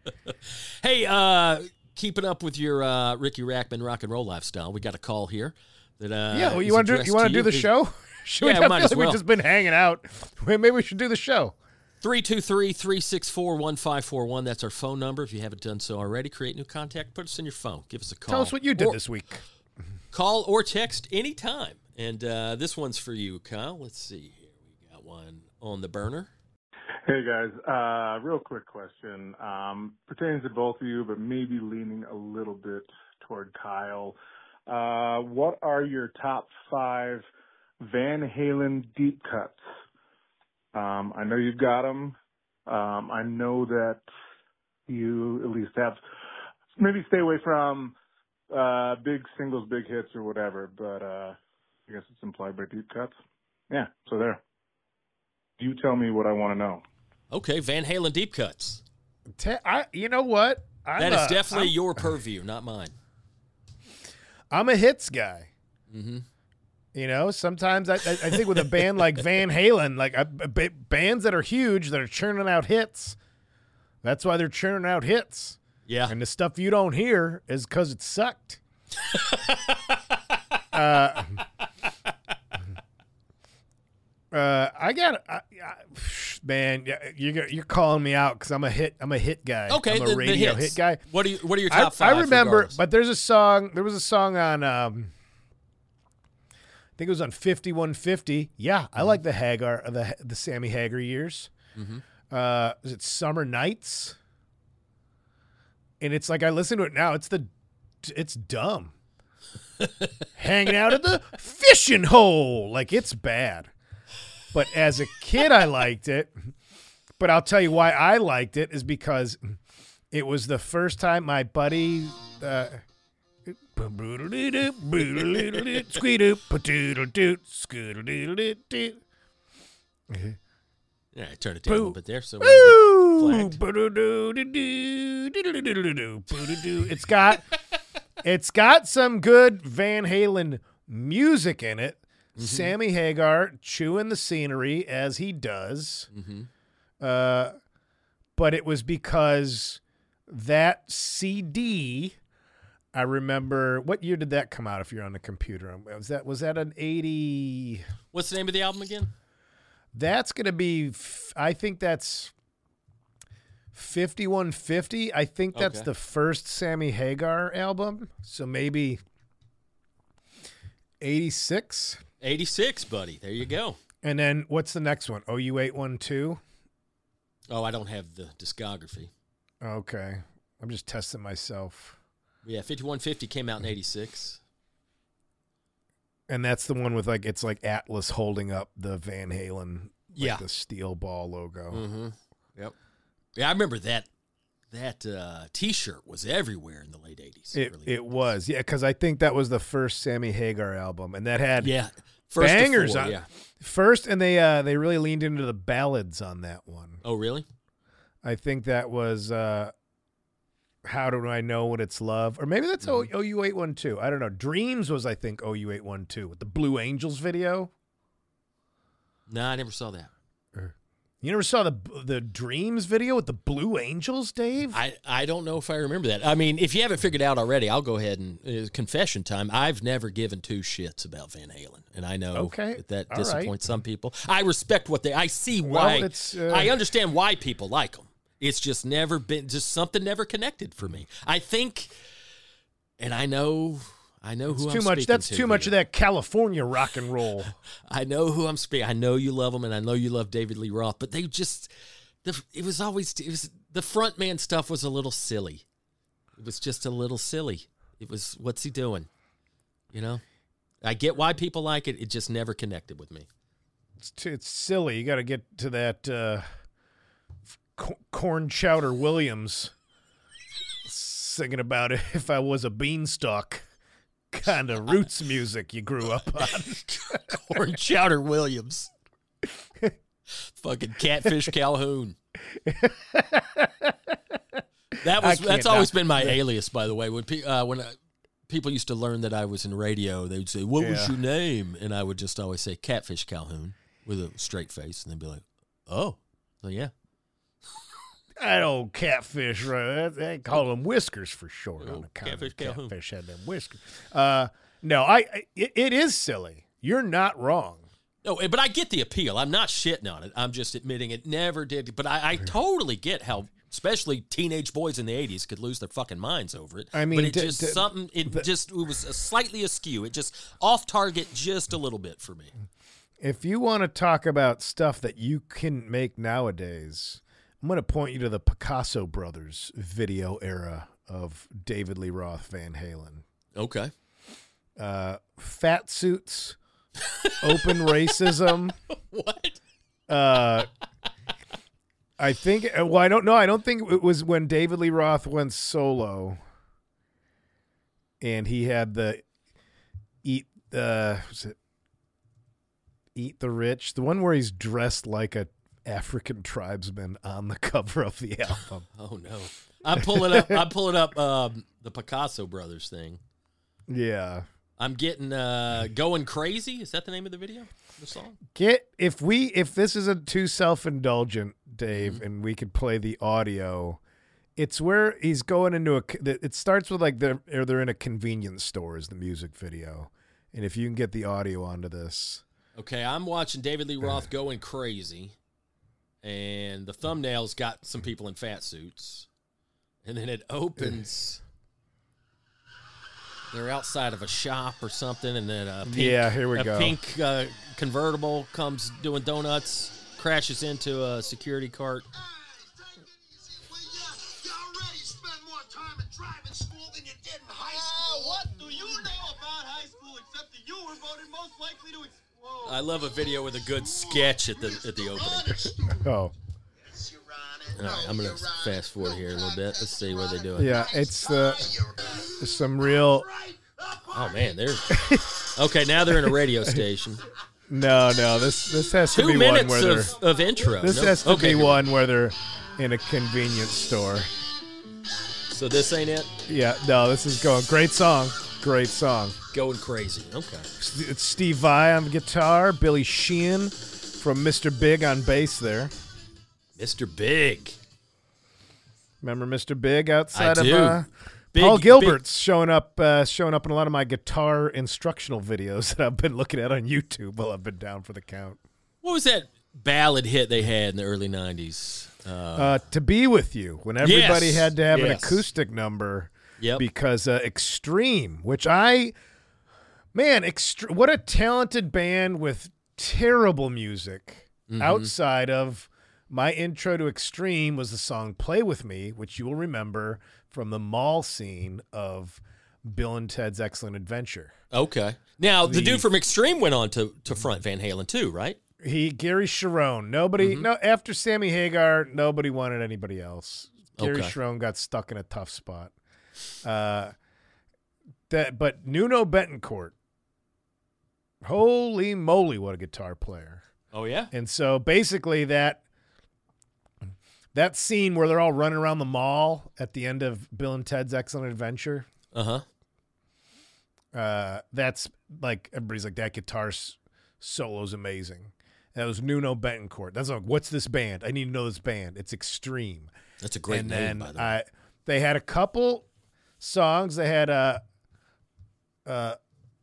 Hey, uh, keeping up with your uh, Ricky Rackman rock and roll lifestyle, we got a call here. That uh, Yeah, well, is you want to do addressed you want to you. do the Is- show? Should Yeah, we? I might feel as like well. we've just been hanging out. Wait, maybe we should do the show. three two three, three six four, one five four one. That's our phone number. If you haven't done so already, create new contact. Put us in your phone. Give us a call. Tell us what you did Or- this week. Call or text anytime. And uh, this one's for you, Kyle. Let's see here. We got one on the burner. Hey guys, uh, real quick question. Um, pertains to both of you, but maybe leaning a little bit toward Kyle. Uh, what are your top five Van Halen deep cuts? Um, I know you've got them. Um, I know that you at least have. Maybe stay away from uh, big singles, big hits, or whatever. But uh, I guess it's implied by deep cuts. Yeah. So there. You tell me what I want to know. Okay, Van Halen deep cuts. Te- I, you know what? I'm That is a- definitely I'm, your purview, not mine. I'm a hits guy. Mm-hmm. You know, sometimes I, I, I think with a band like Van Halen, like uh, b- bands that are huge, that are churning out hits, that's why they're churning out hits. Yeah. And the stuff you don't hear is because it sucked. uh, uh, I got, I, I, man, you're you're calling me out because I'm a hit. I'm a hit guy. Okay, I'm a the, the radio hits. hit guy. What are you? What are your I, top five? I remember, regardless? but there's a song. There was a song on. Um, I think it was on fifty-one fifty. Yeah, Mm-hmm. I like the Hagar, the the Sammy Hagar years. Mm-hmm. Uh, is it Summer Nights? And it's like I listen to it now. It's the, it's dumb. Hanging out at the fishing hole, like it's bad. But as a kid, I liked it. But I'll tell you why I liked it is because it was the first time my buddy. Uh, Yeah, I turned it down a little bit there, so we Woo! don't It's got it's got some good Van Halen music in it. Mm-hmm. Sammy Hagar chewing the scenery as he does. Mm-hmm. Uh, but it was because that C D, I remember, what year did that come out if you're on the computer? Was that was that an eighty? What's the name of the album again? That's going to be, I think that's fifty-one fifty. I think that's Okay. the first Sammy Hagar album. So maybe eighty-six. eighty-six, buddy. There you go. And then what's the next one? O U eight one two? Oh, I don't have the discography. Okay. I'm just testing myself. Yeah, fifty-one fifty came out in eighty-six. And that's the one with like, it's like Atlas holding up the Van Halen, like Yeah. the steel ball logo. Mm-hmm. Yep. Yeah, I remember that that uh, T-shirt was everywhere in the late eighties. It early it eighties. was, yeah, because I think that was the first Sammy Hagar album, and that had Yeah. First to bangers four, on yeah. first, and they uh, they really leaned into the ballads on that one. Oh, really? I think that was uh, How Do I Know When It's Love? Or maybe that's mm-hmm. O U eight one two. I don't know. Dreams was, I think, O U eight one two with the Blue Angels video. No, I never saw that. You never saw the the Dreams video with the Blue Angels, Dave? I, I don't know if I remember that. I mean, if you haven't figured out already, I'll go ahead and uh, confession time. I've never given two shits about Van Halen, and I know okay. that, that All disappoints right. some people. I respect what they. I see why. Well, it's, uh, I understand why people like them. It's just never been just something never connected for me. I think, and I know. I know it's who too I'm much. speaking That's to too much here. of that California rock and roll. I know who I'm speaking. I know you love them, and I know you love David Lee Roth, but they just, the, it was always, it was the front man stuff was a little silly. It was just a little silly. It was, what's he doing? You know, I get why people like it. It just never connected with me. It's too, it's silly. You got to get to that uh, co- Corn Chowder Williams singing about it. If I was a beanstalk. Kind of roots music you grew up on. Corn Chowder Williams. Fucking Catfish Calhoun. That was that's always been my alias, by the way. When pe- uh, when I, people used to learn that I was in radio, they would say, "What yeah. was your name?" And I would just always say Catfish Calhoun with a straight face, and they'd be like, "Oh, so yeah." That old catfish, right? They call them whiskers for short. Oh, on the catfish Calhoun. Catfish had them whiskers. Uh, no, I. I it, it is silly. You're not wrong. No, but I get the appeal. I'm not shitting on it. I'm just admitting it never did. But I, I totally get how, especially teenage boys in the eighties, could lose their fucking minds over it. I mean, but it d- just d- something. It the, just it was a slightly askew. It just off target just a little bit for me. If you want to talk about stuff that you can make nowadays. I'm going to point you to the Picasso Brothers video era of David Lee Roth Van Halen. Okay. Uh, fat suits, open racism. What? Uh, I think, well, I don't know. I don't think it was when David Lee Roth went solo and he had the eat, uh, was it Eat the Rich? The one where he's dressed like a African tribesman on the cover of the album. Oh no! I'm pulling up. I'm pulling up um, the Picasso Brothers thing. Yeah, I'm getting uh, Going Crazy. Is that the name of the video? The song. Get if we if this isn't too self-indulgent, Dave, mm-hmm. and we could play the audio. It's where he's going into a. It starts with like they're or they're in a convenience store is the music video, and if you can get the audio onto this. Okay, I'm watching David Lee Roth Going Crazy. And the thumbnail's got some people in fat suits. And then it opens. They're outside of a shop or something. And then a pink, yeah, here we a go. pink uh, convertible comes doing donuts, crashes into a security cart. What do you know about high school except that you were voted most likely to explode? I love a video with a good sketch at the at the opening. Oh. All right, I'm going to fast forward here a little bit. Let's see what they're doing. Yeah, it's uh, some real... Oh, man, they're... Okay, now they're in a radio station. No, no, this this has to Two be minutes one where of, of intro. This no? has to okay, be one where they're in a convenience store. So this ain't it? Yeah, no, this is going... Great song. Great song. Going Crazy. Okay. It's Steve Vai on guitar, Billy Sheehan from Mister Big on bass there. Mister Big. Remember Mister Big outside I of do. uh, Big, Paul Gilbert's big. showing up uh, showing up in a lot of my guitar instructional videos that I've been looking at on YouTube while I've been down for the count. What was that ballad hit they had in the early nineties? Uh, uh, To Be With You, when everybody yes, had to have yes. an acoustic number yep. because uh, Extreme, which I, man, extre- what a talented band with terrible music mm-hmm. outside of my intro to Extreme was the song Play With Me, which you will remember from the mall scene of Bill and Ted's Excellent Adventure. Okay. Now, the, The- dude from Extreme went on to, to front Van Halen too, right? He, Gary Sharon. Nobody, Mm-hmm. no, after Sammy Hagar, nobody wanted anybody else. Gary Okay. Sharon got stuck in a tough spot. Uh, that, but Nuno Betancourt, holy moly, what a guitar player. Oh, yeah? And so basically that that scene where they're all running around the mall at the end of Bill and Ted's Excellent Adventure. Uh-huh. Uh, that's like, everybody's like, that guitar s- solo's amazing. That was Nuno Betancourt. That's like, what's this band? I need to know this band. It's Extreme. That's a great and name, then by the way. I, they had a couple songs. They had uh, uh,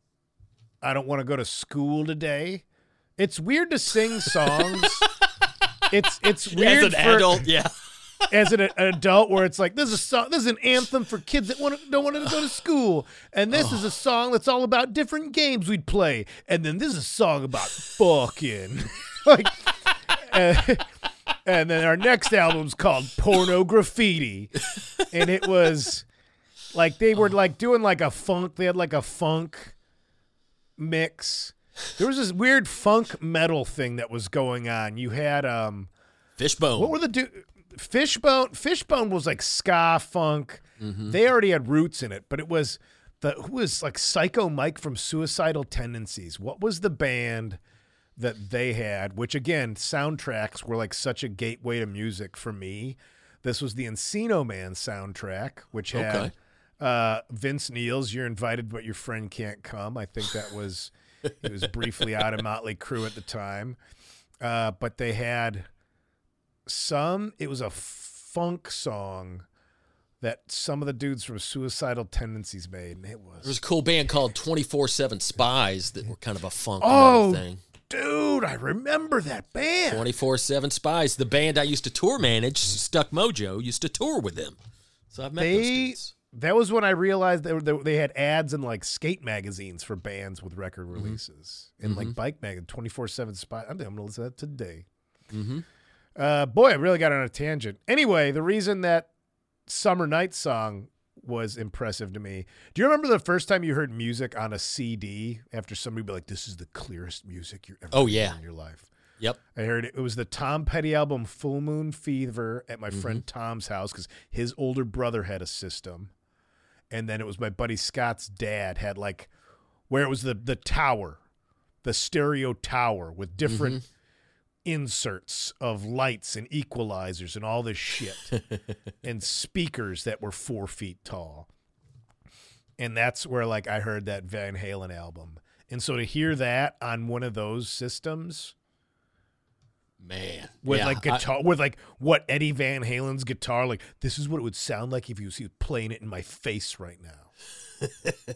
I Don't Want to Go to School Today. It's weird to sing songs. it's it's weird As an for, adult, yeah. as an, an adult, where it's like, this is a song, this is an anthem for kids that want to, don't want to go to school, and this oh. is a song that's all about different games we'd play, and then this is a song about fucking, like, uh, and then our next album's called Porno Graffiti, and it was like they were like doing like a funk, they had like a funk mix. There was this weird funk metal thing that was going on. You had um, Fishbone. What were the do? Fishbone. Fishbone was like ska funk. Mm-hmm. They already had roots in it, but it was the who was like Psycho Mike from Suicidal Tendencies. What was the band that they had? Which again, soundtracks were like such a gateway to music for me. This was the Encino Man soundtrack, which had Okay. uh, Vince Neil's "You're Invited, But Your Friend Can't Come." I think that was. He was briefly out of Motley Crue at the time. Uh, but they had some, it was a funk song that some of the dudes from Suicidal Tendencies made. And it was. There was a cool band called twenty-four seven Spies that were kind of a funk oh, metal thing. Dude, I remember that band. twenty-four seven Spies. The band I used to tour manage, Stuck Mojo, used to tour with them. So I've met They, those dudes. That was when I realized they, were, they, they had ads in like skate magazines for bands with record releases. Mm-hmm. And like bike magazine, twenty-four seven Spy. I think I'm going to listen to that today. Mm-hmm. Uh, boy, I really got on a tangent. Anyway, the reason that Summer Night song was impressive to me. Do you remember the first time you heard music on a C D after somebody be like, this is the clearest music you're ever Oh, heard yeah. in your life? Yep. I heard it. It was the Tom Petty album Full Moon Fever at my Mm-hmm. friend Tom's house because his older brother had a system. And then it was my buddy Scott's dad had like where it was the the tower, the stereo tower with different Mm-hmm. inserts of lights and equalizers and all this shit and speakers that were four feet tall. And that's where like I heard that Van Halen album. And so to hear that on one of those systems, Man. with yeah, like guitar, I, with like what Eddie Van Halen's guitar, like this is what it would sound like if he was, he was playing it in my face right now.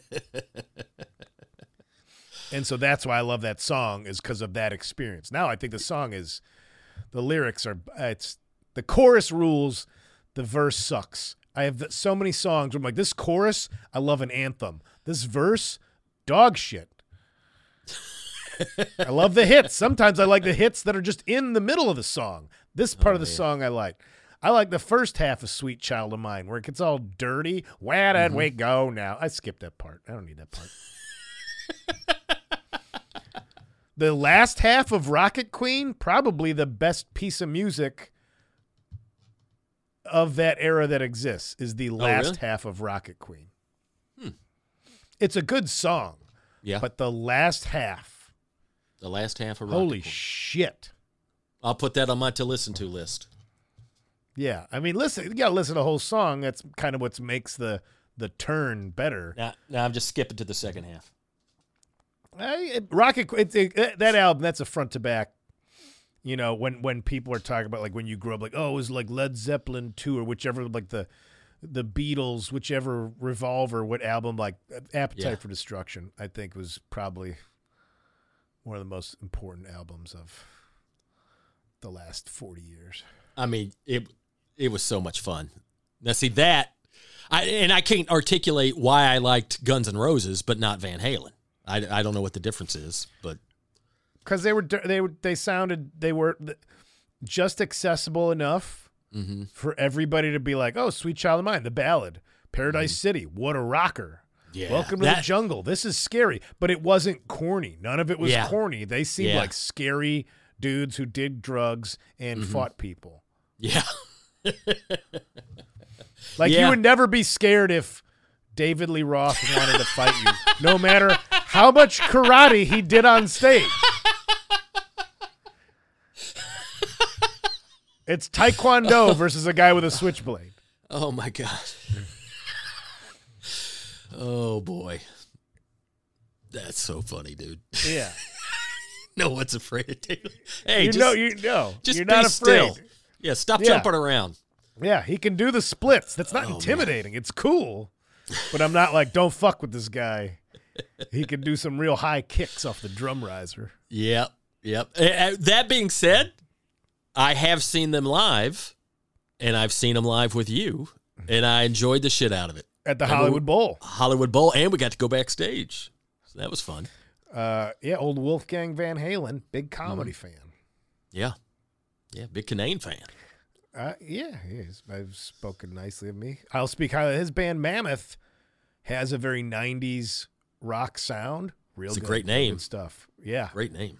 And so that's why I love that song, is because of that experience. Now I think the song is, the lyrics are, it's the chorus rules, the verse sucks. I have so many songs where I'm like, this chorus, I love an anthem. This verse, dog shit. I love the hits. Sometimes I like the hits that are just in the middle of the song. This part Oh, of the man. song I like. I like the first half of Sweet Child of Mine, where it gets all dirty. Where did Mm-hmm. we go now? I skipped that part. I don't need that part. The last half of Rocket Queen, probably the best piece of music of that era that exists, is the last really? half of Rocket Queen. Hmm. It's a good song, yeah. but the last half, the last half of Rocket holy Queen. shit. I'll put that on my to listen to list. Yeah, I mean, listen, you gotta listen to the whole song. That's kind of what makes the the turn better. Now, now I'm just skipping to the second half. I, Rocket, it's a, that album, that's a front to back. You know, when when people are talking about like when you grew up, like oh, it was like Led Zeppelin two or whichever, like the the Beatles, whichever Revolver, what album, like Appetite Yeah. for Destruction, I think was probably one of the most important albums of the last forty years. I mean, it it was so much fun. Now, see that, I and I can't articulate why I liked Guns N' Roses, but not Van Halen. I, I don't know what the difference is, but Because they were they were they sounded they were just accessible enough mm-hmm. for everybody to be like, oh, Sweet Child of Mine, the ballad, Paradise Mm-hmm. City, what a rocker. yeah, Welcome to that- the jungle. This is scary, but it wasn't corny. None of it was Yeah. corny. They seemed Yeah. like scary dudes who did drugs and Mm-hmm. fought people. Yeah, Like Yeah. you would never be scared if David Lee Roth wanted to fight you, no matter how much karate he did on stage. It's Taekwondo versus a guy with a switchblade. Oh, my God. Oh, boy. That's so funny, dude. Yeah. No one's afraid of Taylor. Hey, you just, know, you know. just You're be not afraid. still. Yeah, stop Yeah. jumping around. Yeah, he can do the splits. That's not Oh, intimidating. It's cool. But I'm not like, don't fuck with this guy. He can do some real high kicks off the drum riser. Yep, yep. Uh, that being said, I have seen them live, and I've seen them live with you, and I enjoyed the shit out of it. At the And Hollywood we- Bowl. Hollywood Bowl, and we got to go backstage. So that was fun. Uh, yeah, old Wolfgang Van Halen, big comedy Mm-hmm. fan. Yeah. Yeah, big Canaan fan. Uh, yeah, he is. I've spoken nicely of me. I'll speak highly. His band Mammoth has a very nineties rock sound. Real It's a good, great real name. good stuff. Yeah. Great name.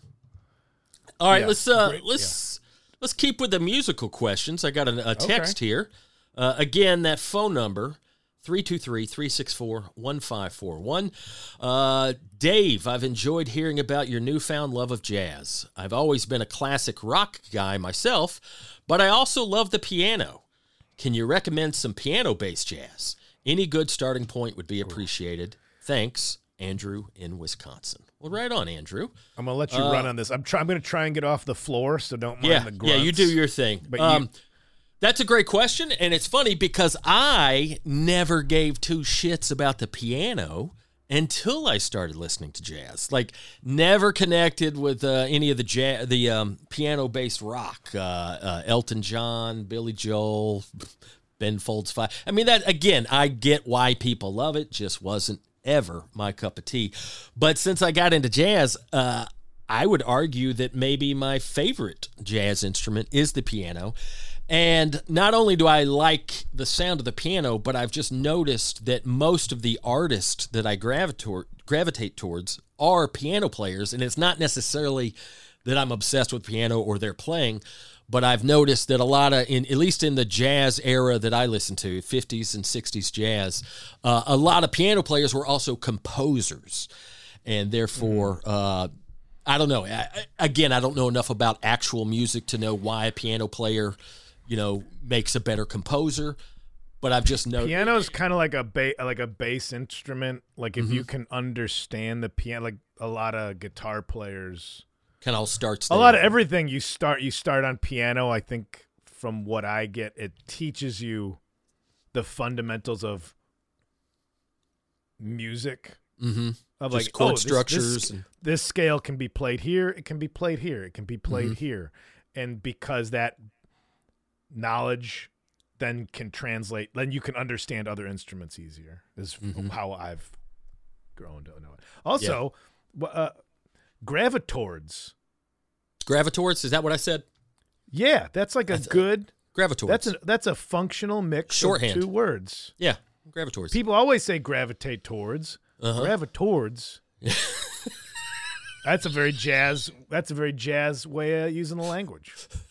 All right, Yeah, let's uh, great, let's let's keep with the musical questions. I got a, a text here. Uh, again, that phone number three two three, three six four, one five four one. Uh, Dave, I've enjoyed hearing about your newfound love of jazz. I've always been a classic rock guy myself, but I also love the piano. Can you recommend some piano-based jazz? Any good starting point would be appreciated. Thanks, Andrew in Wisconsin. Well, right on, Andrew. I'm gonna let you Uh, run on this. I'm try, I'm gonna try and get off the floor, so don't mind Yeah, the yeah, grunts. you do your thing. But um, you, That's a great question, and it's funny because I never gave two shits about the piano until I started listening to jazz. Like, never connected with uh, any of the jazz, the um, piano-based rock. Uh, uh, Elton John, Billy Joel, Ben Folds Five. I mean, that again, I get why people love it. Just wasn't ever my cup of tea. But since I got into jazz, uh, I would argue that maybe my favorite jazz instrument is the piano. And not only do I like the sound of the piano, but I've just noticed that most of the artists that I gravitate gravitate towards are piano players. And it's not necessarily that I'm obsessed with piano or they're playing, but I've noticed that a lot of, in at least in the jazz era that I listen to, fifties and sixties jazz, uh, a lot of piano players were also composers. And therefore, uh, I don't know. I, again, I don't know enough about actual music to know why a piano player, you know, makes a better composer, but I've just noticed piano is kind of like a ba- like a bass instrument. Like if Mm-hmm. you can understand the piano, like a lot of guitar players, kind of all starts a there. lot of everything you start you start on piano. I think from what I get, it teaches you the fundamentals of music. Mm-hmm. Of Just like chord oh, this- structures This, and- this scale can be played here. It can be played here. It can be played Mm-hmm. here, and because that knowledge then can translate, then you can understand other instruments easier. Is Mm-hmm. how I've grown to know it. Also, w uh, gravitors. Gravitors, is that what I said? Yeah, that's like a That's- good. Gravitors. That's a that's a functional mix Shorthand. of two words. yeah, gravitors. People always say gravitate towards. Uh-huh. Gravitors. That's a very jazz. That's a very jazz way of using the language.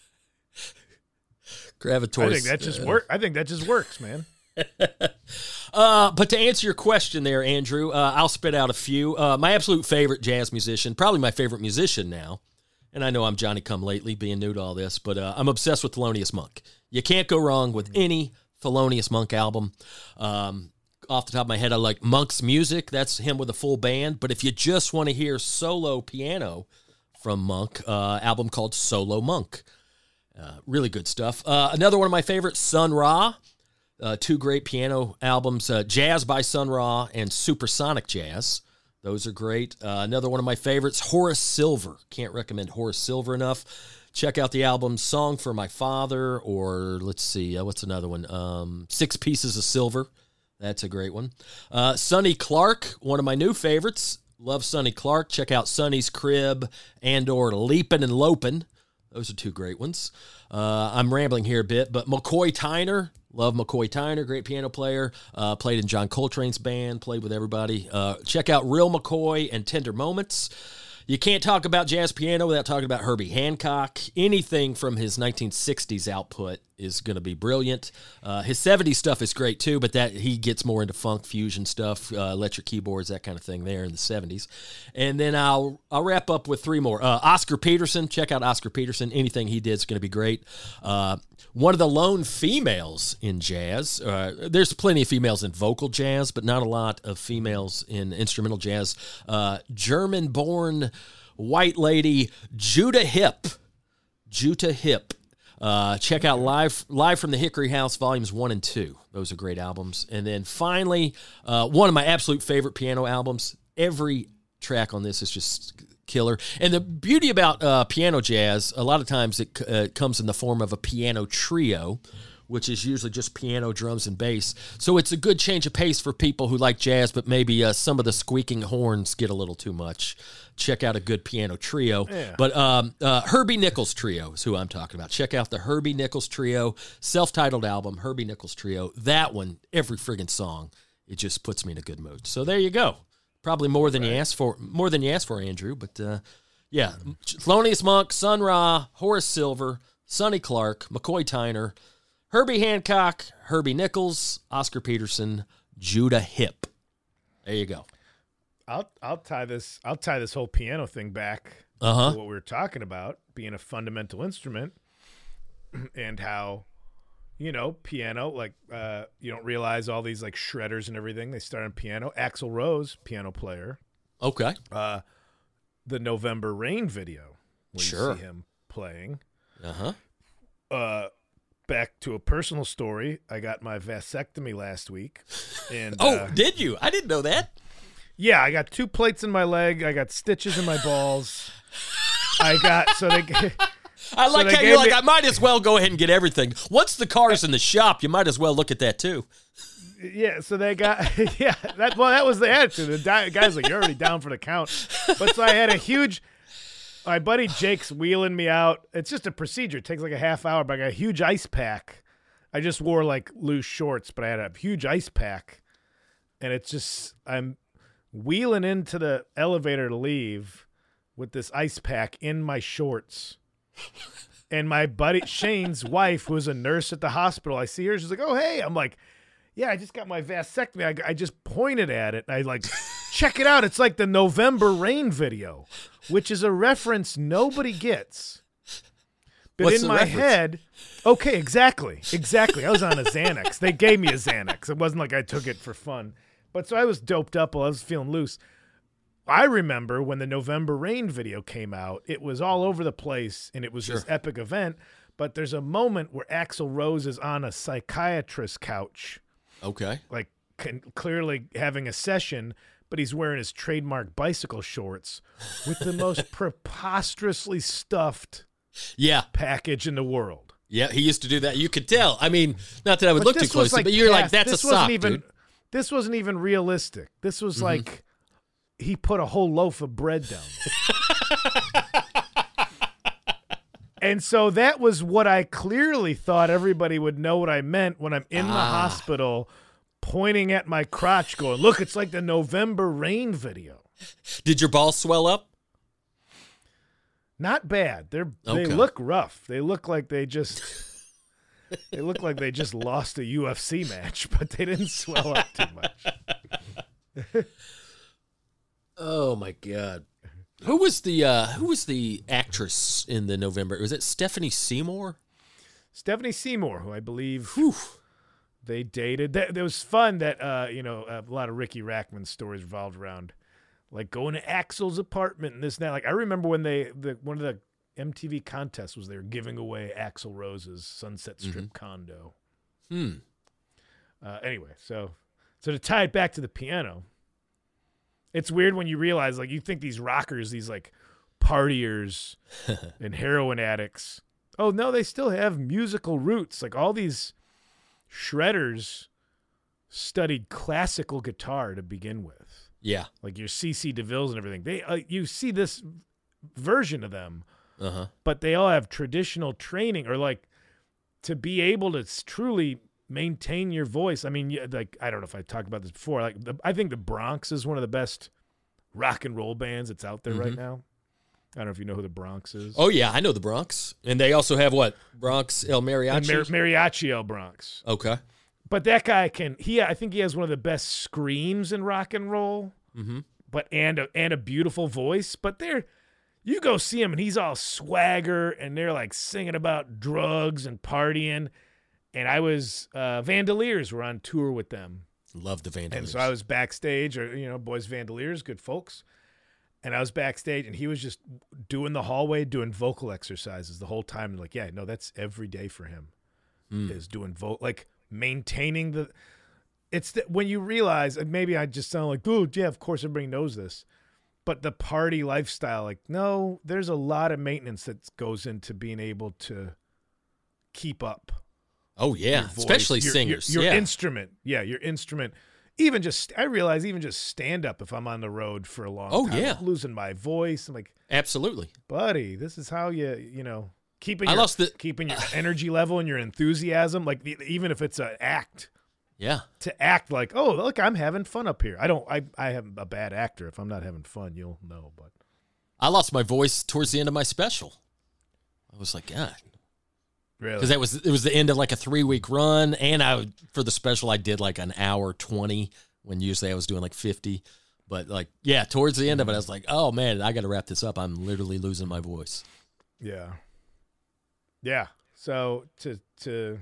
Gravitors. I think that just uh, work. I think that just works, man. Uh, but to answer your question there, Andrew, uh, I'll spit out a few. Uh, my absolute favorite jazz musician, probably my favorite musician now, and I know I'm Johnny Come Lately, being new to all this, but uh, I'm obsessed with Thelonious Monk. You can't go wrong with any Thelonious Monk album. Um, off the top of my head, I like Monk's music. That's him with a full band. But if you just want to hear solo piano from Monk, uh, album called Solo Monk. Uh, really good stuff. Uh, another one of my favorites, Sun Ra. Uh, two great piano albums, uh, Jazz by Sun Ra and Supersonic Jazz. Those are great. Uh, another one of my favorites, Horace Silver. Can't recommend Horace Silver enough. Check out the album Song for My Father, or let's see, uh, what's another one? Um, Six Pieces of Silver. That's a great one. Uh, Sonny Clark, one of my new favorites. Love Sonny Clark. Check out Sonny's Crib and or Leapin' and Lopin'. Those are two great ones. Uh, I'm rambling here a bit, but McCoy Tyner. Love McCoy Tyner, great piano player. Uh, played in John Coltrane's band, played with everybody. Uh, check out Real McCoy and Tender Moments. You can't talk about jazz piano without talking about Herbie Hancock. Anything from his nineteen sixties output is going to be brilliant. Uh, his seventies stuff is great too, but that he gets more into funk fusion stuff, uh, electric keyboards, that kind of thing there in the seventies. And then I'll I'll wrap up with three more. Uh, Oscar Peterson, check out Oscar Peterson. Anything he did is going to be great. Uh, one of the lone females in jazz. Uh, there's plenty of females in vocal jazz, but not a lot of females in instrumental jazz. Uh, German-born white lady Judah Hip. Judah Hip. Uh, check out Live Live from the Hickory House, Volumes one and two. Those are great albums. And then finally, uh, one of my absolute favorite piano albums. Every track on this is just killer. And the beauty about uh, piano jazz, a lot of times it uh, comes in the form of a piano trio, which is usually just piano, drums, and bass. So it's a good change of pace for people who like jazz, but maybe uh, some of the squeaking horns get a little too much. Check out a good piano trio. Yeah. But um, uh, Herbie Nichols Trio is who I'm talking about. Check out the Herbie Nichols Trio, self-titled album, Herbie Nichols Trio. That one, every friggin' song, it just puts me in a good mood. So there you go. Probably more than right. you asked for, more than you asked for, Andrew. But uh, yeah, Thelonious Monk, Sun Ra, Horace Silver, Sonny Clark, McCoy Tyner, Herbie Hancock, Herbie Nichols, Oscar Peterson, Judah Hip. There you go. I'll I'll tie this I'll tie this whole piano thing back uh-huh. to what we were talking about, being a fundamental instrument, and how, you know, piano, like uh, you don't realize all these like shredders and everything. They start on piano. Axl Rose, piano player. Okay. Uh, the November Rain video, when sure. you see him playing. Uh-huh. Uh Back to a personal story. I got my vasectomy last week. And oh, uh, did you? I didn't know that. Yeah, I got two plates in my leg. I got stitches in my balls. I got so they. I like so how you're like, me, I might as well go ahead and get everything. Once the car's in the shop, you might as well look at that too. Yeah, so they got yeah. That well, that was the attitude. The di- guy's like, you're already down for the count. But so I had a huge. My buddy Jake's wheeling me out. It's just a procedure. It takes like a half hour, but I got a huge ice pack. I just wore like loose shorts, but I had a huge ice pack. And it's just, I'm wheeling into the elevator to leave with this ice pack in my shorts. And my buddy Shane's wife, who's a nurse at the hospital, I see her. She's like, oh, hey. I'm like, yeah, I just got my vasectomy. I, I just pointed at it. And I like, check it out. It's like the November Rain video, which is a reference nobody gets. But What's in the my reference? head, okay, exactly, exactly. I was on a Xanax. They gave me a Xanax. It wasn't like I took it for fun. But so I was doped up while I was feeling loose. I remember when the November Rain video came out, it was all over the place, and it was Sure. this epic event. But there's a moment where Axl Rose is on a psychiatrist's couch, Okay. like can, clearly having a session, but he's wearing his trademark bicycle shorts with the most preposterously stuffed Yeah. package in the world. Yeah, he used to do that. You could tell. I mean, not that I would But look too this was closely, like but you're like, past- that's this a wasn't sock, even, dude. This wasn't even realistic. This was Mm-hmm. like he put a whole loaf of bread down. And so that was what I clearly thought everybody would know what I meant when I'm in the Ah. hospital pointing at my crotch going, look, it's like the November Rain video. Did your balls swell up? Not bad. They're Okay. they look rough. They look like they just they look like they just lost a U F C match, but they didn't swell up too much. Oh my God. Who was the uh, who was the actress in the November? Was it Stephanie Seymour? Stephanie Seymour, who I believe Whew. they dated. That it was fun that uh, you know, a lot of Ricky Rackman stories revolved around like going to Axl's apartment and this and that. Like I remember when they the one of the M T V contests was they were giving away Axl Rose's Sunset Strip Mm-hmm. condo. Hmm. Uh, anyway, so so to tie it back to the piano, it's weird when you realize like you think these rockers, these like partiers and heroin addicts. Oh no, they still have musical roots. Like all these shredders studied classical guitar to begin with. Yeah. Like your C C DeVille's and everything. They uh, you see this version of them, Uh-huh. but they all have traditional training or like to be able to s- truly maintain your voice. I mean, yeah, like I don't know if I talked about this before. Like the, I think the Bronx is one of the best rock and roll bands that's out there right Mhm. now. I don't know if you know who the Bronx is. Oh, yeah, I know the Bronx. And they also have what? Bronx El Mariachi? Mar- Mariachi El Bronx. Okay. But that guy can, he, I think he has one of the best screams in rock and roll, mm-hmm. but and a, and a beautiful voice. But they're, you go see him and he's all swagger and they're like singing about drugs and partying. And I was, uh, Vandaliers were on tour with them. Love the Vandaliers. And so I was backstage, or, you know, boys Vandaliers, good folks. And I was backstage, and he was just doing the hallway, doing vocal exercises the whole time. And like, yeah, no, that's every day for him mm. is doing vocal, like maintaining the. It's the, when you realize, and maybe I just sound like, dude, yeah, of course everybody knows this, but the party lifestyle, like, no, there's a lot of maintenance that goes into being able to keep up. Oh yeah, voice, especially your, singers. Your, your yeah. instrument, yeah, your instrument. Even just, I realize even just stand up if I'm on the road for a long oh, time. yeah. I'm losing my voice. I'm like, absolutely, buddy, this is how you, you know, keeping I your, lost the- keeping your energy level and your enthusiasm. Like even if it's an act, yeah, to act like, oh, look, I'm having fun up here. I don't, I, I am a bad actor. If I'm not having fun, you'll know. But I lost my voice towards the end of my special. I was like, God. Really? Because that was it was the end of like a three week run, and I for the special I did like an hour twenty when usually I was doing like fifty, but like yeah, towards the end of it I was like, oh man, I got to wrap this up. I'm literally losing my voice. Yeah, yeah. So to to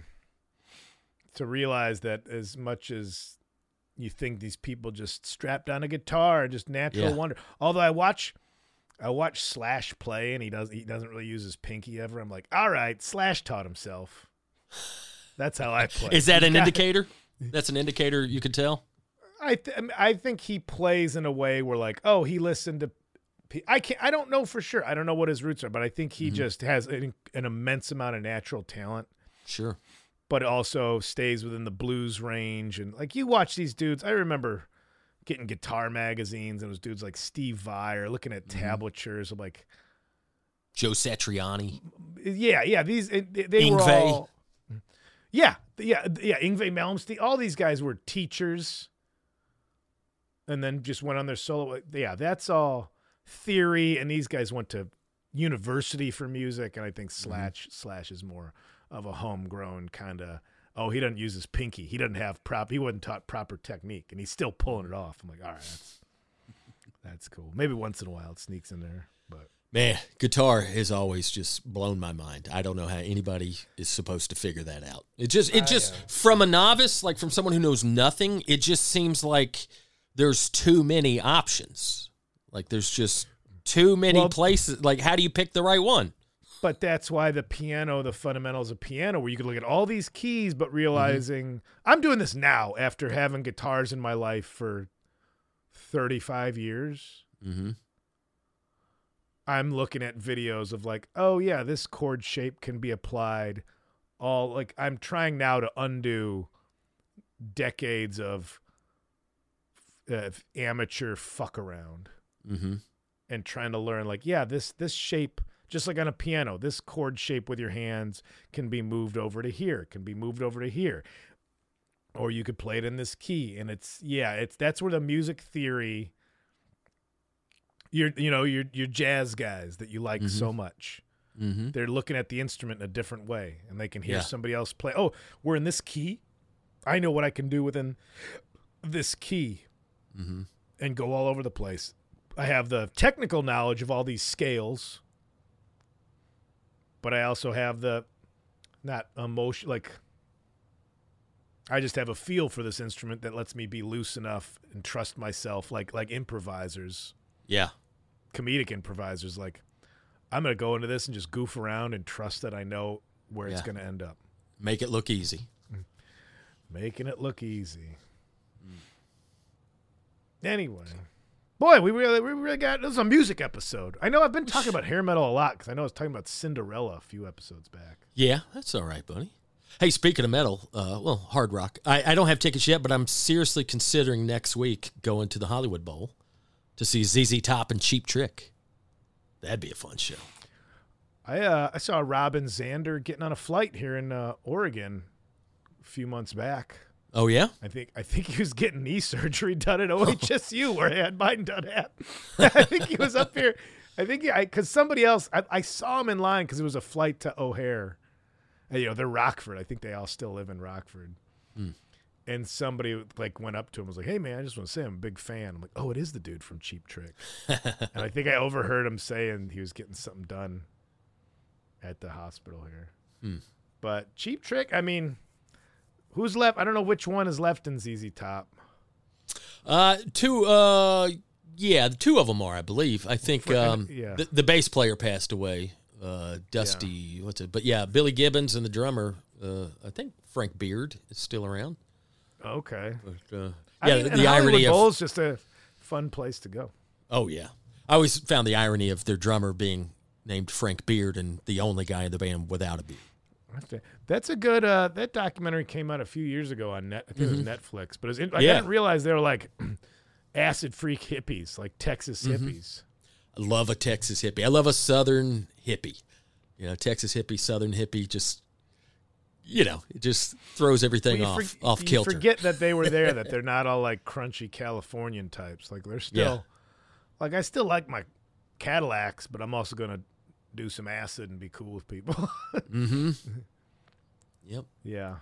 to realize that as much as you think these people just strapped on a guitar and just natural Yeah. wonder, although I watch. I watch Slash play, and he does. He doesn't really use his pinky ever. I'm like, all right, Slash taught himself. That's how I play. Is that He's an got- indicator? That's an indicator you could tell. I th- I think he plays in a way where like, oh, he listened to. P- I can't. I don't know for sure. I don't know what his roots are, but I think he Mm-hmm. just has an, an immense amount of natural talent. Sure. But also stays within the blues range, and like you watch these dudes. I remember getting guitar magazines, and it was dudes like Steve Vai or looking at Mm-hmm. tablatures of like. Joe Satriani. Yeah, yeah. These they, they were Yngwie. all. Yeah, yeah, yeah. Yngwie Malmsteen. All these guys were teachers, and then just went on their solo. Yeah, that's all theory. And these guys went to university for music, and I think Slash mm-hmm. Slash is more of a homegrown kind of. Oh, he doesn't use his pinky. He doesn't have prop. He wasn't taught proper technique, and he's still pulling it off. I'm like, all right, that's that's cool. Maybe once in a while it sneaks in there, but. Man, guitar has always just blown my mind. I don't know how anybody is supposed to figure that out. It just, it just I, uh, from a novice, like from someone who knows nothing, it just seems like there's too many options. Like there's just too many Well, places. Like how do you pick the right one? But that's why the piano, the fundamentals of piano, where you could look at all these keys, but realizing mm-hmm. I'm doing this now after having guitars in my life for thirty-five years. Mm-hmm. I'm looking at videos of like, oh yeah, this chord shape can be applied all like I'm trying now to undo decades of uh, amateur fuck around Mm-hmm. and trying to learn like, yeah, this, this shape, just like on a piano, this chord shape with your hands can be moved over to here, can be moved over to here, or you could play it in this key. And it's, yeah, it's, that's where the music theory, You're, you know, your your jazz guys that you like mm-hmm. so much. Mm-hmm. They're looking at the instrument in a different way, and they can hear Yeah. somebody else play. Oh, we're in this key. I know what I can do within this key, Mm-hmm. and go all over the place. I have the technical knowledge of all these scales, but I also have the not emotion. Like I just have a feel for this instrument that lets me be loose enough and trust myself, like like improvisers. Yeah. Comedic improvisers, like I'm gonna go into this and just goof around and trust that I know where it's Yeah. gonna end up. Make it look easy. Making it look easy. Mm. Anyway, boy, we really we really got this is a music episode. I know I've been talking about hair metal a lot because I know I was talking about Cinderella a few episodes back. Yeah, that's all right, buddy. Hey, speaking of metal, uh, well, hard rock. I, I don't have tickets yet, but I'm seriously considering next week going to the Hollywood Bowl to see Z Z Top and Cheap Trick. That'd be a fun show. I uh, I saw Robin Zander getting on a flight here in uh, Oregon a few months back. Oh yeah, I think I think he was getting knee surgery done at O H S U where he had Biden done at. I think he was up here. I think I because somebody else I, I saw him in line because it was a flight to O'Hare. And, you know, they're Rockford. I think they all still live in Rockford. Hmm. And somebody like went up to him and was like, "Hey man, I just want to say I'm a big fan." I'm like, "Oh, it is the dude from Cheap Trick." And I think I overheard him saying he was getting something done at the hospital here. Hmm. But Cheap Trick, I mean, who's left? I don't know which one is left in Z Z Top. Uh, two. Uh, yeah, the two of them are, I believe. I think For- um, yeah. the, the bass player passed away. Uh, Dusty, Yeah. what's it? But yeah, Billy Gibbons and the drummer. Uh, I think Frank Beard is still around. Okay. But, uh, I yeah, mean, the, and the Hollywood irony of Bowl's just a fun place to go. oh yeah, I always found the irony of their drummer being named Frank Beard and the only guy in the band without a beard. That's a good. Uh, that documentary came out a few years ago on net. I think Mm-hmm. it was Netflix, but it was in, like, Yeah. I didn't realize they were like acid freak hippies, like Texas Mm-hmm. hippies. I love a Texas hippie. I love a Southern hippie. You know, Texas hippie, Southern hippie, just, you know, it just throws everything Well, you off, for- off you kilter. forget that they were there, that they're not all like crunchy Californian types. Like they're still, Yeah. like I still like my Cadillacs, but I'm also gonna do some acid and be cool with people. Mm-hmm. Yep. Yeah.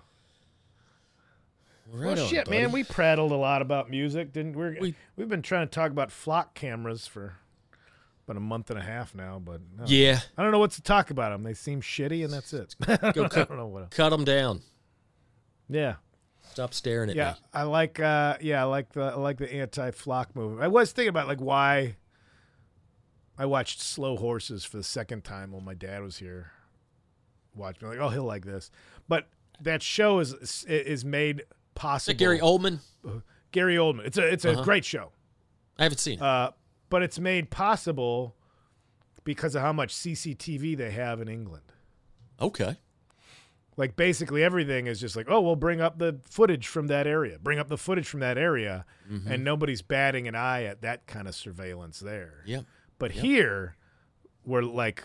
Right well, on, shit, buddy. man, we prattled a lot about music, didn't we? We- We've been trying to talk about flock cameras for about a month and a half now, but no. Yeah. I don't know what to talk about them. They seem shitty, and that's it. I Go cut, don't know what. Else. cut them down. Yeah. Stop staring at Yeah, me. I like. Uh, yeah, I like the I like the anti-flock movement. I was thinking about like why. I watched Slow Horses for the second time while my dad was here. Watching, like, oh, he'll like this, but that show is is made Is possible. that Gary Oldman? Gary Oldman. It's a it's a Uh-huh. great show, I haven't seen it. uh, but it's made possible because of how much C C T V they have in England. Okay. Like basically everything is just like, oh, we'll bring up the footage from that area, bring up the footage from that area, Mm-hmm. and nobody's batting an eye at that kind of surveillance there. Yep. But Yep. here, we're like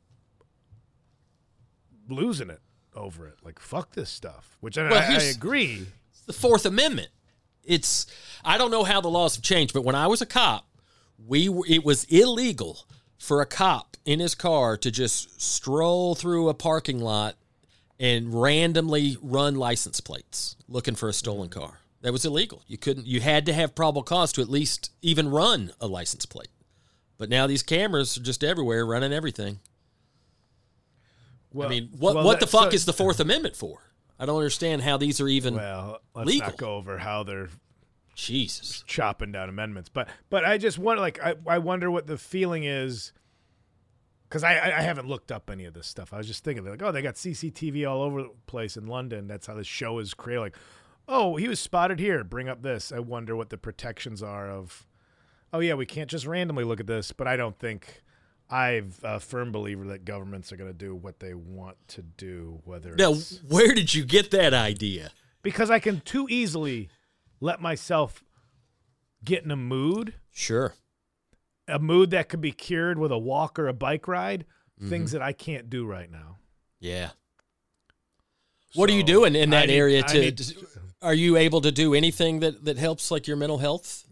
losing it over it. Like, fuck this stuff. Which I, Well, I, I here's- agree. The Fourth Amendment. It's I don't know how the laws have changed, but when I was a cop, we were, it was illegal for a cop in his car to just stroll through a parking lot and randomly run license plates looking for a stolen car. That was illegal. You couldn't. You had to have probable cause to at least even run a license plate. But now these cameras are just everywhere, running everything. Well, I mean, what well, what that- the fuck so- is the Fourth Amendment for? I don't understand how these are even Well, let's legal. not go over how they're Jesus. chopping down amendments. But but I just wonder, like, I, I wonder what the feeling is. Because I, I I haven't looked up any of this stuff. I was just thinking, like, oh, they got C C T V all over the place in London. That's how the show is created. Like, oh, he was spotted here. Bring up this. I wonder what the protections are of, oh, yeah, we can't just randomly look at this. But I don't think I'm a firm believer that governments are going to do what they want to do, whether Now, it's where did you get that idea? because I can too easily let myself get in a mood. Sure. A mood that could be cured with a walk or a bike ride, Mm-hmm. things that I can't do right now. Yeah. What are you So, doing in I that need- area I to, need- to- are you able to do anything that, that helps like your mental health?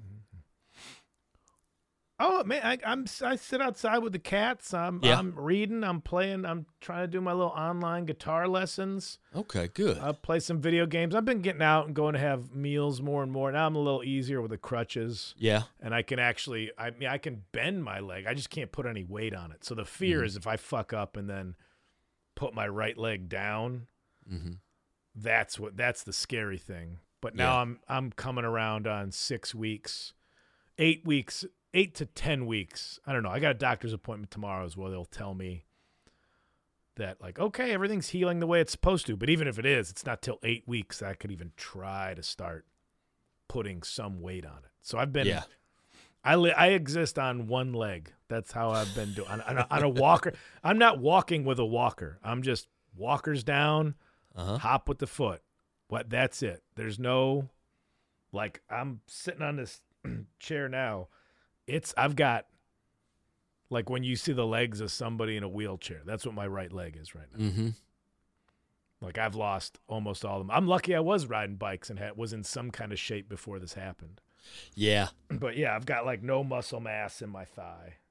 Oh man, I, I'm I sit outside with the cats. I'm Yeah. I'm reading. I'm playing. I'm trying to do my little online guitar lessons. Okay, good. I play some video games. I've been getting out and going to have meals more and more. Now I'm a little easier with the crutches, Yeah. and I can actually. I mean, I can bend my leg. I just can't put any weight on it. So the fear Mm-hmm. is if I fuck up and then put my right leg down. Mm-hmm. That's what that's the scary thing. But now Yeah. I'm I'm coming around on six weeks, eight weeks, eight to ten weeks. I don't know. I got a doctor's appointment tomorrow as well. They'll tell me that like, okay, everything's healing the way it's supposed to. But even if it is, it's not till eight weeks that I could even try to start putting some weight on it. So I've been Yeah. I li- I exist on one leg. That's how I've been doing on, on, a, on a walker. I'm not walking with a walker. I'm just walkers down, Uh-huh. hop with the foot. What? That's it. There's no, like, I'm sitting on this chair now. It's I've got, like, when you see the legs of somebody in a wheelchair. That's what my right leg is right now. Mm-hmm. Like, I've lost almost all of them. I'm lucky I was riding bikes and had, was in some kind of shape before this happened. Yeah. But yeah, I've got like no muscle mass in my thigh.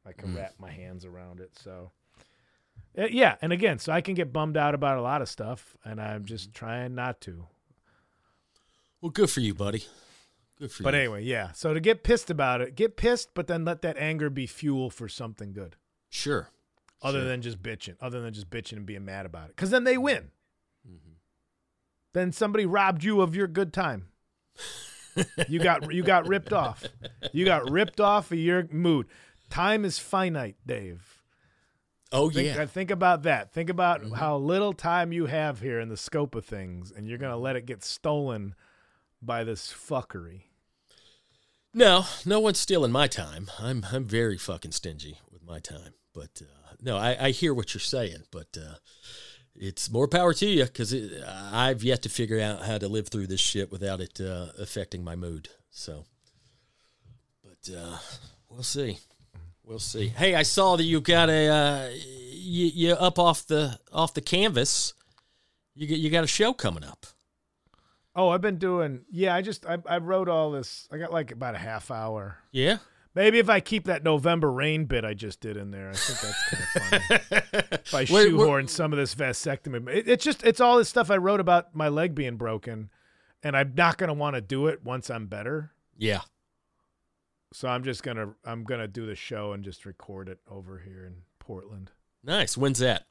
I can Mm. wrap my hands around it. So, uh, yeah. And again, so I can get bummed out about a lot of stuff, and I'm just trying not to. Well, good for you, buddy. Good for But you. anyway, yeah. So to get pissed about it, get pissed, but then let that anger be fuel for something good. Sure. Other Sure. than just bitching, other than just bitching and being mad about it. Because then they win. Mm-hmm. Then somebody robbed you of your good time. you got you got ripped off. You got ripped off of your mood. Time is finite, Dave. Oh, think, yeah. Think about that. Think about Mm-hmm. how little time you have here in the scope of things, and you're going to let it get stolen by this fuckery. No, no one's stealing my time. I'm I'm very fucking stingy with my time. But uh, no, I, I hear what you're saying. But uh, it's more power to you because I've yet to figure out how to live through this shit without it uh, affecting my mood. So, but uh, we'll see. We'll see. Hey, I saw that you got a uh, you, you up off the off the canvas. You get you got a show coming up. Oh, I've been doing, yeah, I just, I, I wrote all this. I got like about a half hour. Yeah. Maybe if I keep that November rain bit I just did in there, I think that's kind of funny. If I Where- shoehorn where- some of this vasectomy. It, it's just, it's all this stuff I wrote about my leg being broken, and I'm not going to want to do it once I'm better. Yeah. So I'm just going to, I'm going to do the show and just record it over here in Portland. Nice. When's that?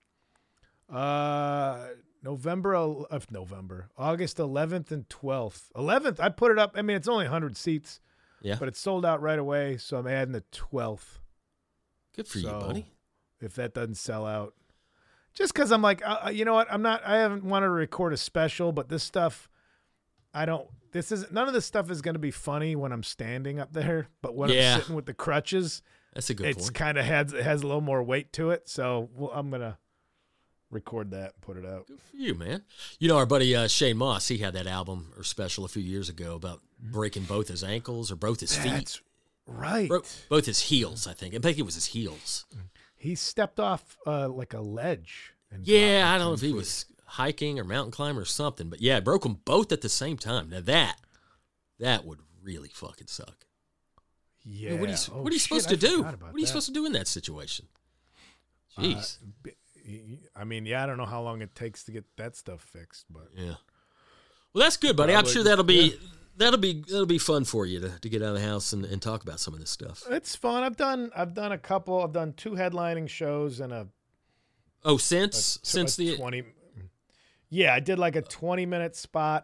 Uh, November of November, August eleventh and twelfth. eleventh, I put it up. I mean, it's only one hundred seats, Yeah. but it's sold out right away. So I'm adding the twelfth. Good for So, you, buddy. If that doesn't sell out, just because I'm like, uh, you know what? I'm not, I haven't wanted to record a special, but this stuff, I don't, this is, none of this stuff is going to be funny when I'm standing up there, but when Yeah. I'm sitting with the crutches, That's a good it's point. kind of has, it has a little more weight to it. So well, I'm going to record that and put it out. Good for you, man. You know, our buddy uh, Shane Moss, he had that album or special a few years ago about breaking both his ankles or both his feet. That's right. Bro- both his heels, I think. I think it was his heels. He stepped off uh, like a ledge. And Yeah, dropped I don't know if ten he feet. was hiking or mountain climber or something, but yeah, broke them both at the same time. Now that, that would really fucking suck. Yeah. I mean, what are you, Oh, what are you shit, supposed I to do? forgot What about are you that. supposed to do in that situation? Jeez. Uh, b- I mean, yeah, I don't know how long it takes to get that stuff fixed, but Yeah. Well, that's good, buddy. I'm Probably sure just- that'll be yeah. that'll be that'll be fun for you to, to get out of the house and, and talk about some of this stuff. it's fun. I've done I've done a couple. I've done two headlining shows and a, Oh, a since tw- since a the twenty. Yeah, I did like a twenty minute spot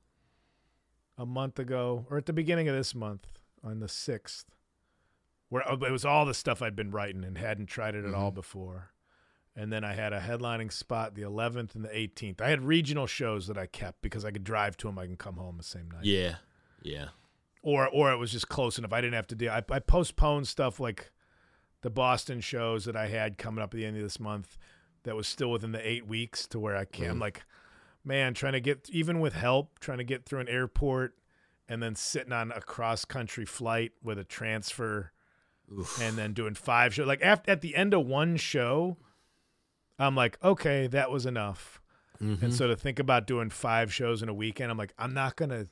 a month ago, or at the beginning of this month on the sixth, where uh, it was all the stuff I'd been writing and hadn't tried it at all before. And then I had a headlining spot the eleventh and the eighteenth. I had regional shows that I kept because I could drive to them. I can come home the same night. yeah yeah Or or it was just close enough. I didn't have to do. I, I postponed stuff like the Boston shows that I had coming up at the end of this month that was still within the eight weeks to where I can. I'm like, man, trying to get, even with help, trying to get through an airport and then sitting on a cross country flight with a transfer and then doing five shows. Like after, at the end of one show, I'm like, okay, that was enough. Mm-hmm. And so to think about doing five shows in a weekend, I'm like, I'm not going to,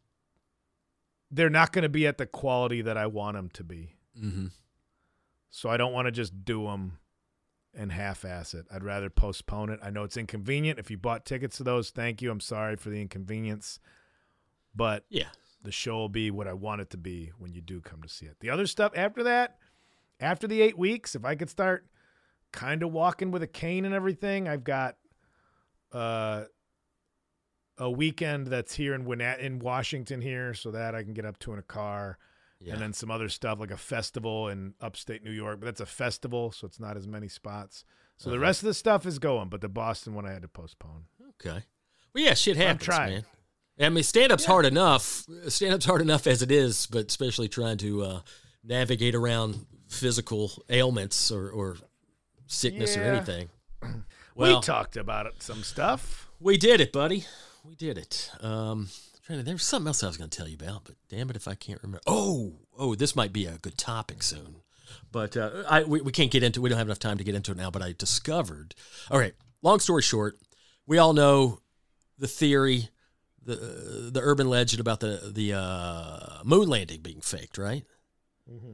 they're not going to be at the quality that I want them to be. Mm-hmm. So I don't want to just do them and half-ass it. I'd rather postpone it. I know it's inconvenient. If you bought tickets to those, thank you. I'm sorry for the inconvenience. But yeah the show will be what I want it to be when you do come to see it. The other stuff after that, after the eight weeks, if I could start kind of walking with a cane and everything, I've got uh, a weekend that's here in Winnat- in Washington here, so that I can get up to in a car. yeah And then some other stuff like a festival in upstate New York, but that's a festival, so it's not as many spots. So the Uh-huh. rest of the stuff is going, but the Boston one I had to postpone. okay. Well, yeah, shit happens, trying. man. I mean, stand-up's hard enough. Stand-up's hard enough as it is, but especially trying to uh, navigate around physical ailments or, or sickness or Yeah. anything. Well, we talked about it, some stuff. we did it, buddy. We did it. Um, trying to, there was something else I was going to tell you about, but damn it if I can't remember. Oh, oh, this might be a good topic soon. But uh, I we, we can't get into. We don't have enough time to get into it now. But I discovered. All right. Long story short, we all know the theory, the the urban legend about the the uh, moon landing being faked, right? Mm-hmm. Well,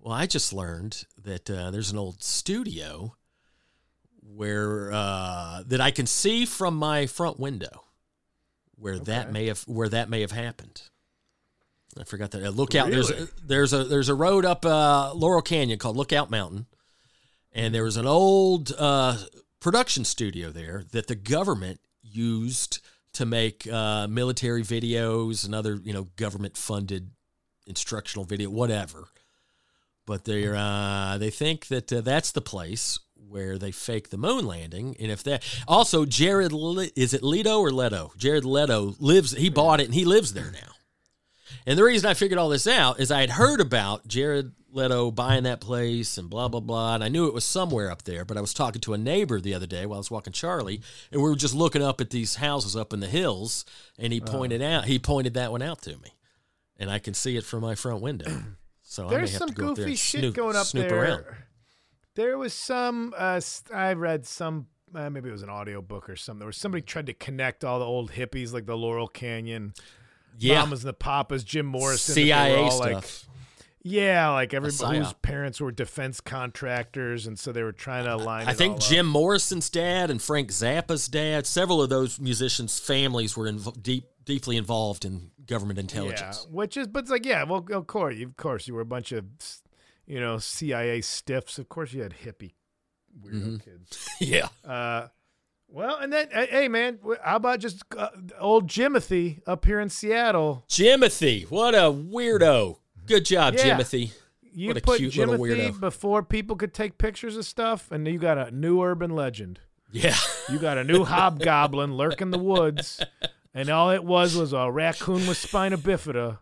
Well, I just learned that uh, there's an old studio where uh, that I can see from my front window where okay. that may have where that may have happened. I forgot that. Uh, Lookout. Really? There's a, there's a there's a road up uh, Laurel Canyon called Lookout Mountain, and there was an old uh, production studio there that the government used to make uh, military videos and other, you know, government funded instructional video, whatever. But they uh, they think that uh, that's the place where they faked the moon landing. And if that also Jared, Le- is it Leto or Leto? Jared Leto lives. He bought it and he lives there now. And the reason I figured all this out is I had heard about Jared Leto buying that place and blah, blah, blah. And I knew it was somewhere up there, but I was talking to a neighbor the other day while I was walking Charlie, and we were just looking up at these houses up in the hills, and he pointed out, he pointed that one out to me. And I can see it from my front window. So I may There's have some to go up there goofy and shit snoop, going up snoop there. around. There was some, uh, I read some, uh, maybe it was an audiobook or something. There was somebody tried to connect all the old hippies, like the Laurel Canyon, Yeah. Mamas and the Papas, Jim Morrison. C I A they were all stuff. Like, yeah, like everybody whose psyop. parents were defense contractors, and so they were trying to align I it think all Jim up. Morrison's dad and Frank Zappa's dad, several of those musicians' families were inv- deep, deeply involved in government intelligence. Yeah, which is, but it's like, yeah, well, of course, of course, you were a bunch of, you know, C I A stiffs. Of course, you had hippie weirdo Mm-hmm. kids. Yeah. Uh, well, and then, hey, man, how about just uh, old Jimothy up here in Seattle? Jimothy, what a weirdo. Good job, Yeah. Jimothy. You What a put cute little Jimothy weirdo. before people could take pictures of stuff, and you got a new urban legend. Yeah. You got a new hobgoblin lurking the woods, and all it was was a raccoon with spina bifida.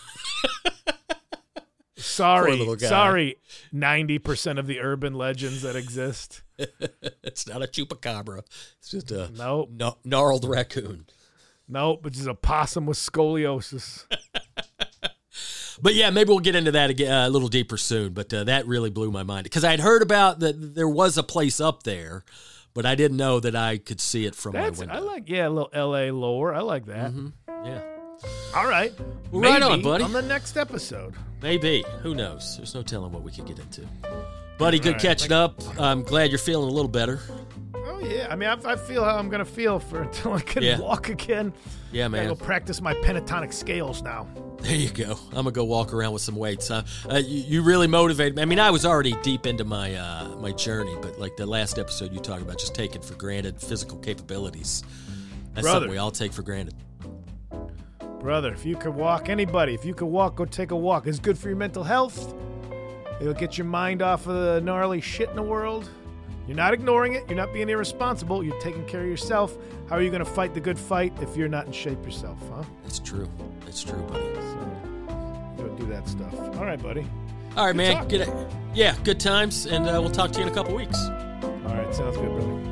Sorry, Poor little guy. sorry, ninety percent of the urban legends that exist. It's not a chupacabra. It's just a Nope. gna- gnarled raccoon. Nope, it's just a possum with scoliosis. But yeah, maybe we'll get into that again, uh, a little deeper soon. But uh, that really blew my mind because I'd heard about that there was a place up there, but I didn't know that I could see it from That's my window. I like, yeah, a little L A lore. I like that. Yeah, All right, Well, right Maybe on, buddy. On the next episode. maybe. Who knows? There's no telling what we could get into. Buddy, good All right, catching thank- up. I'm glad you're feeling a little better. Oh yeah, I mean, I, I feel how I'm gonna feel for until I can Yeah. walk again. Yeah, I man. gotta go practice my pentatonic scales now. There you go. I'm gonna go walk around with some weights. Uh, uh, you, you really motivated me. I mean, I was already deep into my uh, my journey, but like the last episode you talked about, just taking for granted physical capabilities. That's Brother. something we all take for granted. Brother, if you could walk, anybody, if you could walk, go take a walk. It's good for your mental health. It'll get your mind off of the gnarly shit in the world. You're not ignoring it. You're not being irresponsible. You're taking care of yourself. How are you going to fight the good fight if you're not in shape yourself, huh? That's true. That's true, buddy. So, go do that stuff. All right, buddy. All right, Good man. talk. Get it. Yeah, good times, and uh, we'll talk to you in a couple weeks. All right, sounds good, brother.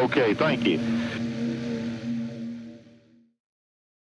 Okay, thank you.